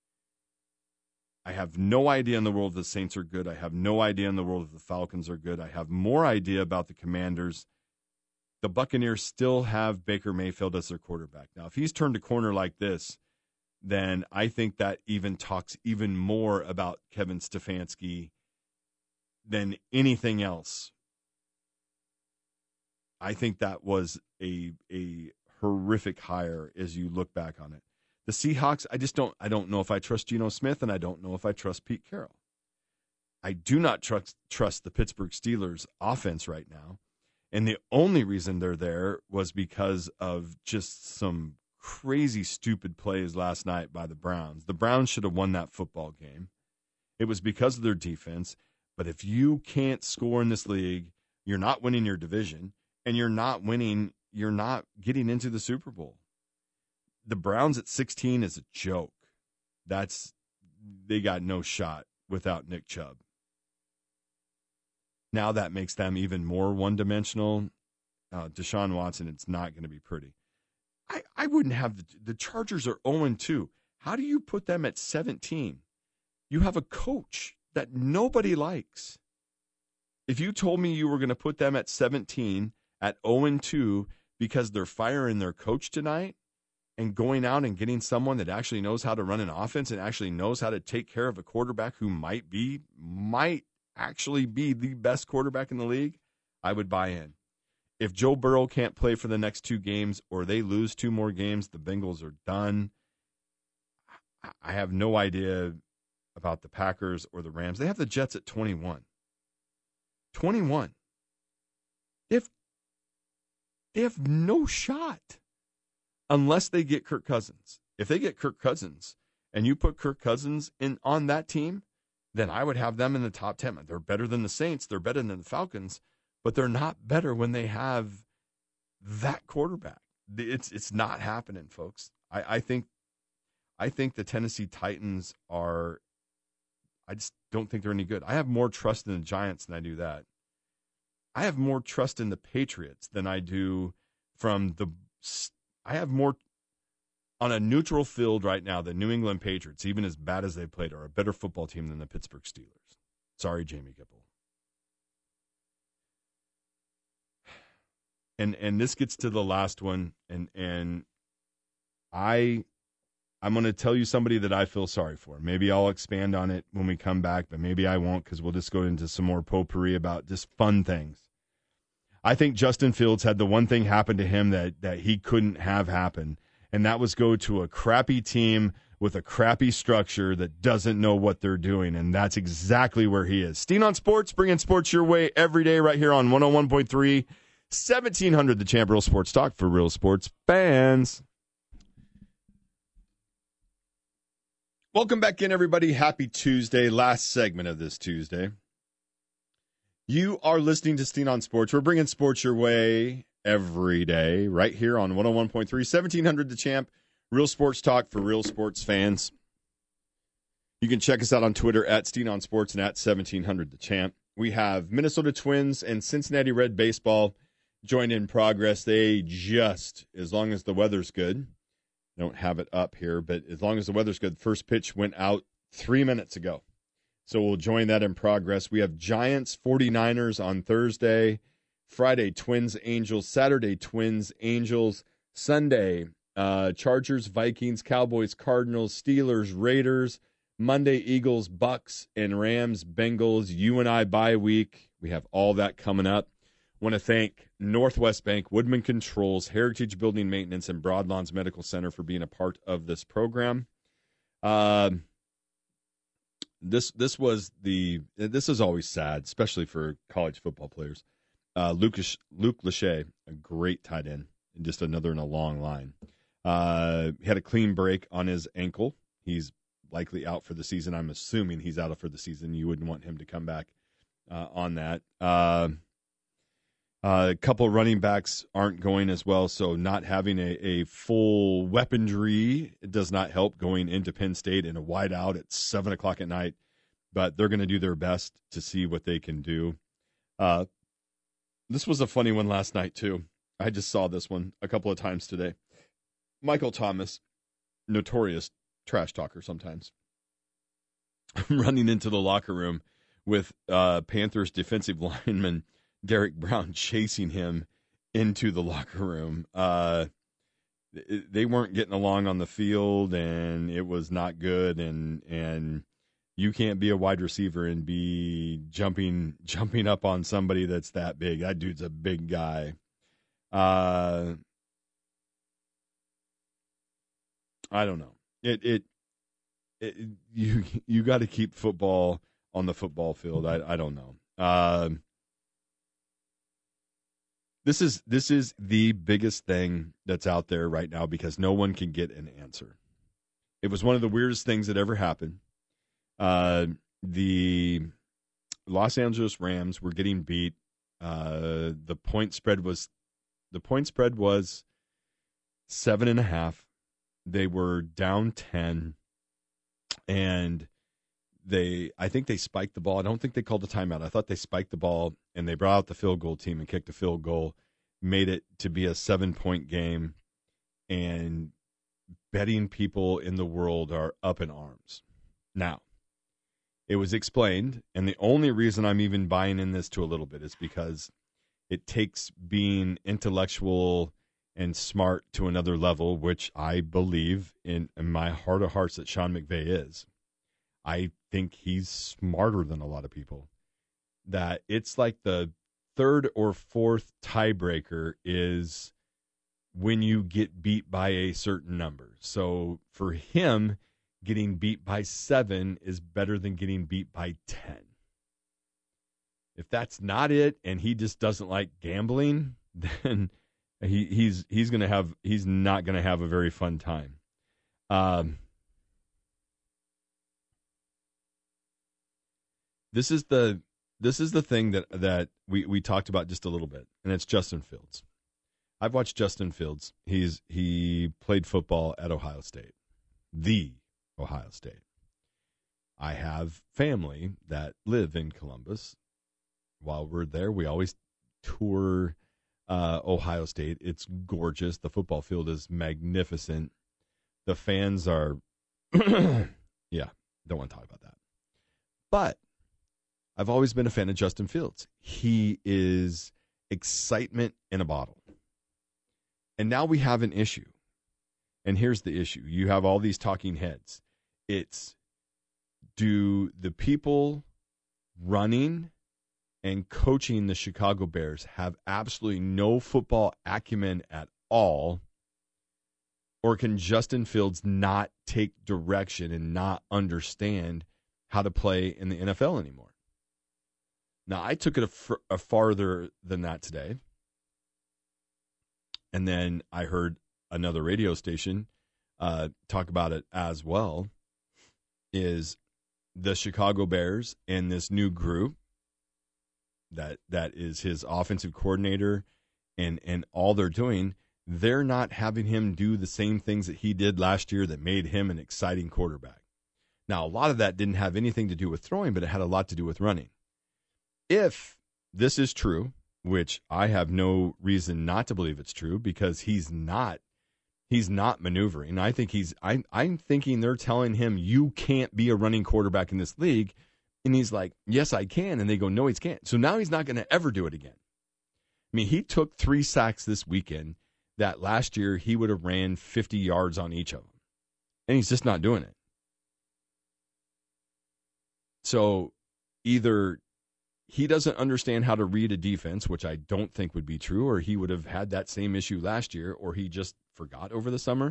I have no idea in the world if the Saints are good. I have no idea in the world if the Falcons are good. I have more idea about the Commanders. The Buccaneers still have Baker Mayfield as their quarterback. Now, if he's turned a corner like this, then I think that even talks even more about Kevin Stefanski than anything else. I think that was a horrific hire as you look back on it. The Seahawks, I don't know if I trust Geno Smith, and I don't know if I trust Pete Carroll. I do not trust the Pittsburgh Steelers offense right now. And the only reason they're there was because of just some crazy, stupid plays last night by the Browns. The Browns should have won that football game. It was because of their defense. But if you can't score in this league, you're not winning your division, and you're not getting into the Super Bowl. The Browns at 16 is a joke. They got no shot without Nick Chubb. Now that makes them even more one-dimensional. Deshaun Watson, it's not going to be pretty. I wouldn't have the Chargers are 0-2. How do you put them at 17? You have a coach that nobody likes. If you told me you were going to put them at 17 at 0-2 because they're firing their coach tonight and going out and getting someone that actually knows how to run an offense and actually knows how to take care of a quarterback who might actually be the best quarterback in the league, I would buy in. If Joe Burrow can't play for the next 2 games or they lose 2 more games, the Bengals are done. I have no idea about the Packers or the Rams. They have the Jets at 21. 21. They have no shot unless they get Kirk Cousins. If they get Kirk Cousins and you put Kirk Cousins on that team, then I would have them in the top 10. They're better than the Saints. They're better than the Falcons, but they're not better when they have that quarterback. It's not happening, folks. I think the Tennessee Titans are. I just don't think they're any good. I have more trust in the Giants than I do that. I have more trust in the Patriots than I do I have more on a neutral field right now. The New England Patriots, even as bad as they played, are a better football team than the Pittsburgh Steelers. Sorry, Jamie Gipple. And this gets to the last one, and I'm going to tell you somebody that I feel sorry for. Maybe I'll expand on it when we come back, but maybe I won't because we'll just go into some more potpourri about just fun things. I think Justin Fields had the one thing happen to him that he couldn't have happen, and that was go to a crappy team with a crappy structure that doesn't know what they're doing, and that's exactly where he is. Steen on Sports, bringing sports your way every day right here on 101.3, 1700 The Champ, Real Sports Talk for real sports fans. Welcome back in, everybody. Happy Tuesday, last segment of this Tuesday. You are listening to Steen on Sports. We're bringing sports your way every day right here on 101.3, 1700 The Champ, Real Sports Talk for real sports fans. You can check us out on Twitter at Steen on Sports and at 1700 The Champ. We have Minnesota Twins and Cincinnati Red baseball joined in progress. They just, as long as the weather's good, I don't have it up here, but as long as the weather's good, first pitch went out 3 minutes ago. So we'll join that in progress. We have Giants 49ers on Thursday, Friday Twins Angels, Saturday Twins Angels, Sunday Chargers Vikings, Cowboys Cardinals, Steelers Raiders, Monday Eagles Bucks, and Rams Bengals. You and I bye week. We have all that coming up. Want to thank Northwest Bank, Woodman Controls, Heritage Building Maintenance, and Broadlawns Medical Center for being a part of this program. This is always sad, especially for college football players. Luke Lachey, a great tight end, and just another in a long line. He had a clean break on his ankle. He's likely out for the season. I'm assuming he's out for the season. You wouldn't want him to come back on that. A couple of running backs aren't going as well, so not having a full weaponry does not help going into Penn State in a wide out at 7 o'clock at night, but they're going to do their best to see what they can do. This was a funny one last night, too. I just saw this one a couple of times today. Michael Thomas, notorious trash talker sometimes, running into the locker room with Panthers defensive lineman Derek Brown chasing him into the locker room. They weren't getting along on the field, and it was not good. And you can't be a wide receiver and be jumping up on somebody that's that big. That dude's a big guy. I don't know. You got to keep football on the football field. I don't know. This is the biggest thing that's out there right now because no one can get an answer. It was one of the weirdest things that ever happened. The Los Angeles Rams were getting beat. The point spread was 7.5. They were down 10, and I think they spiked the ball. I don't think they called the timeout. I thought they spiked the ball, and they brought out the field goal team and kicked a field goal, made it to be a 7-point game, and betting people in the world are up in arms. Now, it was explained, and the only reason I'm even buying in this to a little bit is because it takes being intellectual and smart to another level, which I believe in my heart of hearts that Sean McVay is. I think he's smarter than a lot of people. That it's like the third or fourth tiebreaker is when you get beat by a certain number. So for him, getting beat by 7 is better than getting beat by 10. If that's not it, and he just doesn't like gambling, then he's not gonna have a very fun time. This is the thing that we talked about just a little bit, and it's Justin Fields. I've watched Justin Fields. He played football at Ohio State, the Ohio State. I have family that live in Columbus. While we're there, we always tour Ohio State. It's gorgeous. The football field is magnificent. The fans are, yeah, don't want to talk about that. But I've always been a fan of Justin Fields. He is excitement in a bottle. And now we have an issue. And here's the issue. You have all these talking heads. It's, do the people running and coaching the Chicago Bears have absolutely no football acumen at all? Or can Justin Fields not take direction and not understand how to play in the NFL anymore? Now, I took it a farther than that today. And then I heard another radio station talk about it as well, is the Chicago Bears and this new group that is his offensive coordinator and all they're doing, they're not having him do the same things that he did last year that made him an exciting quarterback. Now, a lot of that didn't have anything to do with throwing, but it had a lot to do with running. If this is true, which I have no reason not to believe it's true, because he's not maneuvering. I think I'm thinking they're telling him, you can't be a running quarterback in this league. And he's like, yes, I can. And they go, no, he can't. So now he's not going to ever do it again. I mean, he took 3 sacks this weekend that last year he would have ran 50 yards on each of them. And he's just not doing it. So either he doesn't understand how to read a defense, which I don't think would be true, or he would have had that same issue last year, or he just forgot over the summer,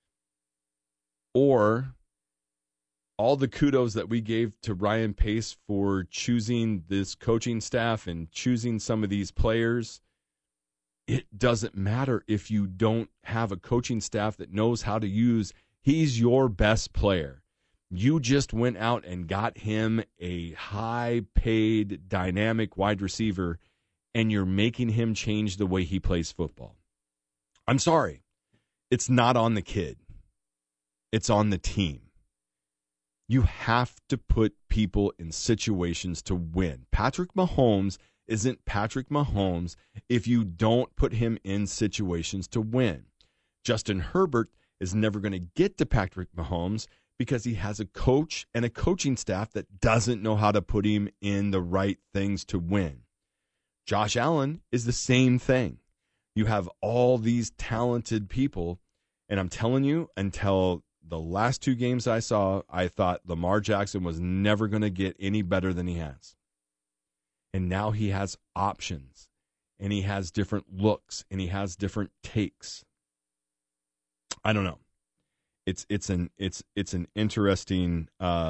or all the kudos that we gave to Ryan Pace for choosing this coaching staff and choosing some of these players, it doesn't matter if you don't have a coaching staff that knows how to use. He's your best player. You just went out and got him a high-paid, dynamic wide receiver, and you're making him change the way he plays football. I'm sorry. It's not on the kid. It's on the team. You have to put people in situations to win. Patrick Mahomes isn't Patrick Mahomes if you don't put him in situations to win. Justin Herbert is never going to get to Patrick Mahomes because he has a coach and a coaching staff that doesn't know how to put him in the right things to win. Josh Allen is the same thing. You have all these talented people, and I'm telling you, until the last 2 games I saw, I thought Lamar Jackson was never going to get any better than he has. And now he has options. and he has different looks, and he has different takes. I don't know. It's an interesting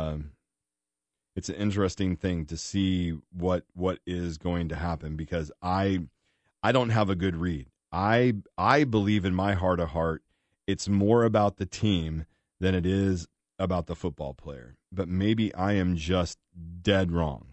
thing to see what is going to happen, because I don't have a good read. I believe in my heart of heart it's more about the team than it is about the football player. But maybe I am just dead wrong.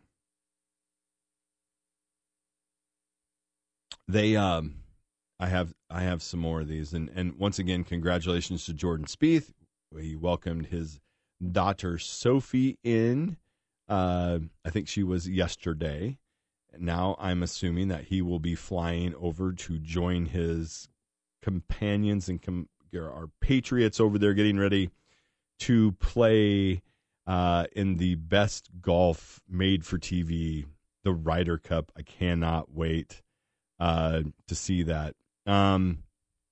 I have some more of these, and once again, congratulations to Jordan Spieth. He welcomed his daughter Sophie in. I think she was yesterday. Now I'm assuming that he will be flying over to join his companions and our Patriots over there, getting ready to play in the best golf made for TV, the Ryder Cup. I cannot wait to see that. I'm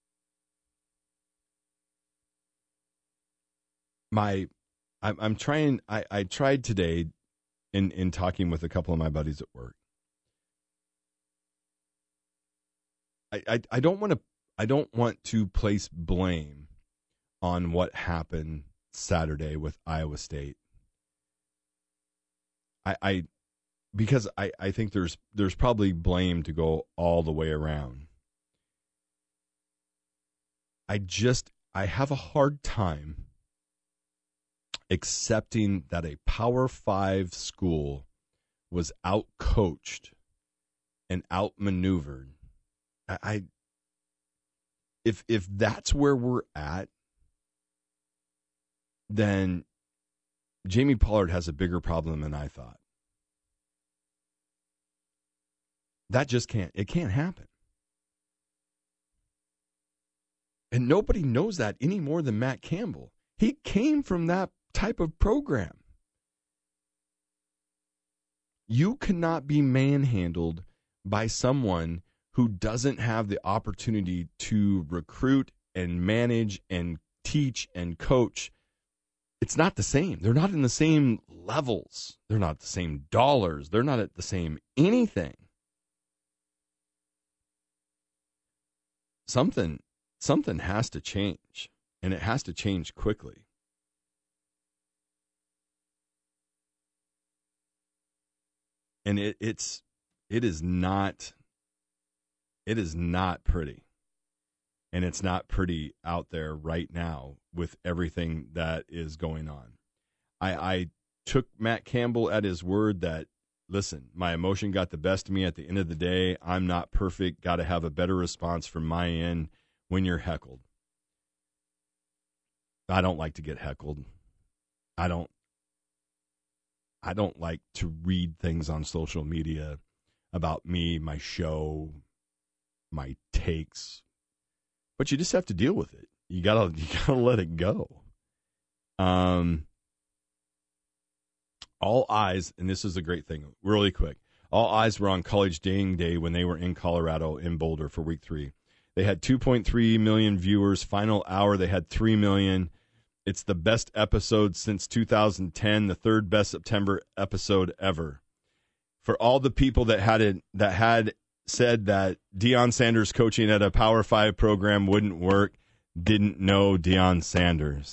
trying. I tried today in talking with a couple of my buddies at work. I don't want to place blame on what happened Saturday with Iowa State. Because I think there's probably blame to go all the way around. I have a hard time accepting that a Power 5 school was out-coached and outmaneuvered. If that's where we're at, then Jamie Pollard has a bigger problem than I thought. That just can't happen. And nobody knows that any more than Matt Campbell. He came from that type of program. You cannot be manhandled by someone who doesn't have the opportunity to recruit and manage and teach and coach. It's not the same. They're not in the same levels. They're not the same dollars. They're not at the same anything. Something has to change, and it has to change quickly. And it is not pretty. And it's not pretty out there right now with everything that is going on. I took Matt Campbell at his word that, listen, my emotion got the best of me at the end of the day. I'm not perfect. Got to have a better response from my end when you're heckled. I don't like to get heckled. I don't like to read things on social media about me, my show, my takes. But you just have to deal with it. You gotta let it go. All eyes, and this is a great thing, really quick. All eyes were on College Game Day when they were in Colorado in Boulder for week 3. They had 2.3 million viewers. Final hour, they had 3 million. It's the best episode since 2010, the third best September episode ever. For all the people that had said that Deion Sanders coaching at a Power 5 program wouldn't work, didn't know Deion Sanders.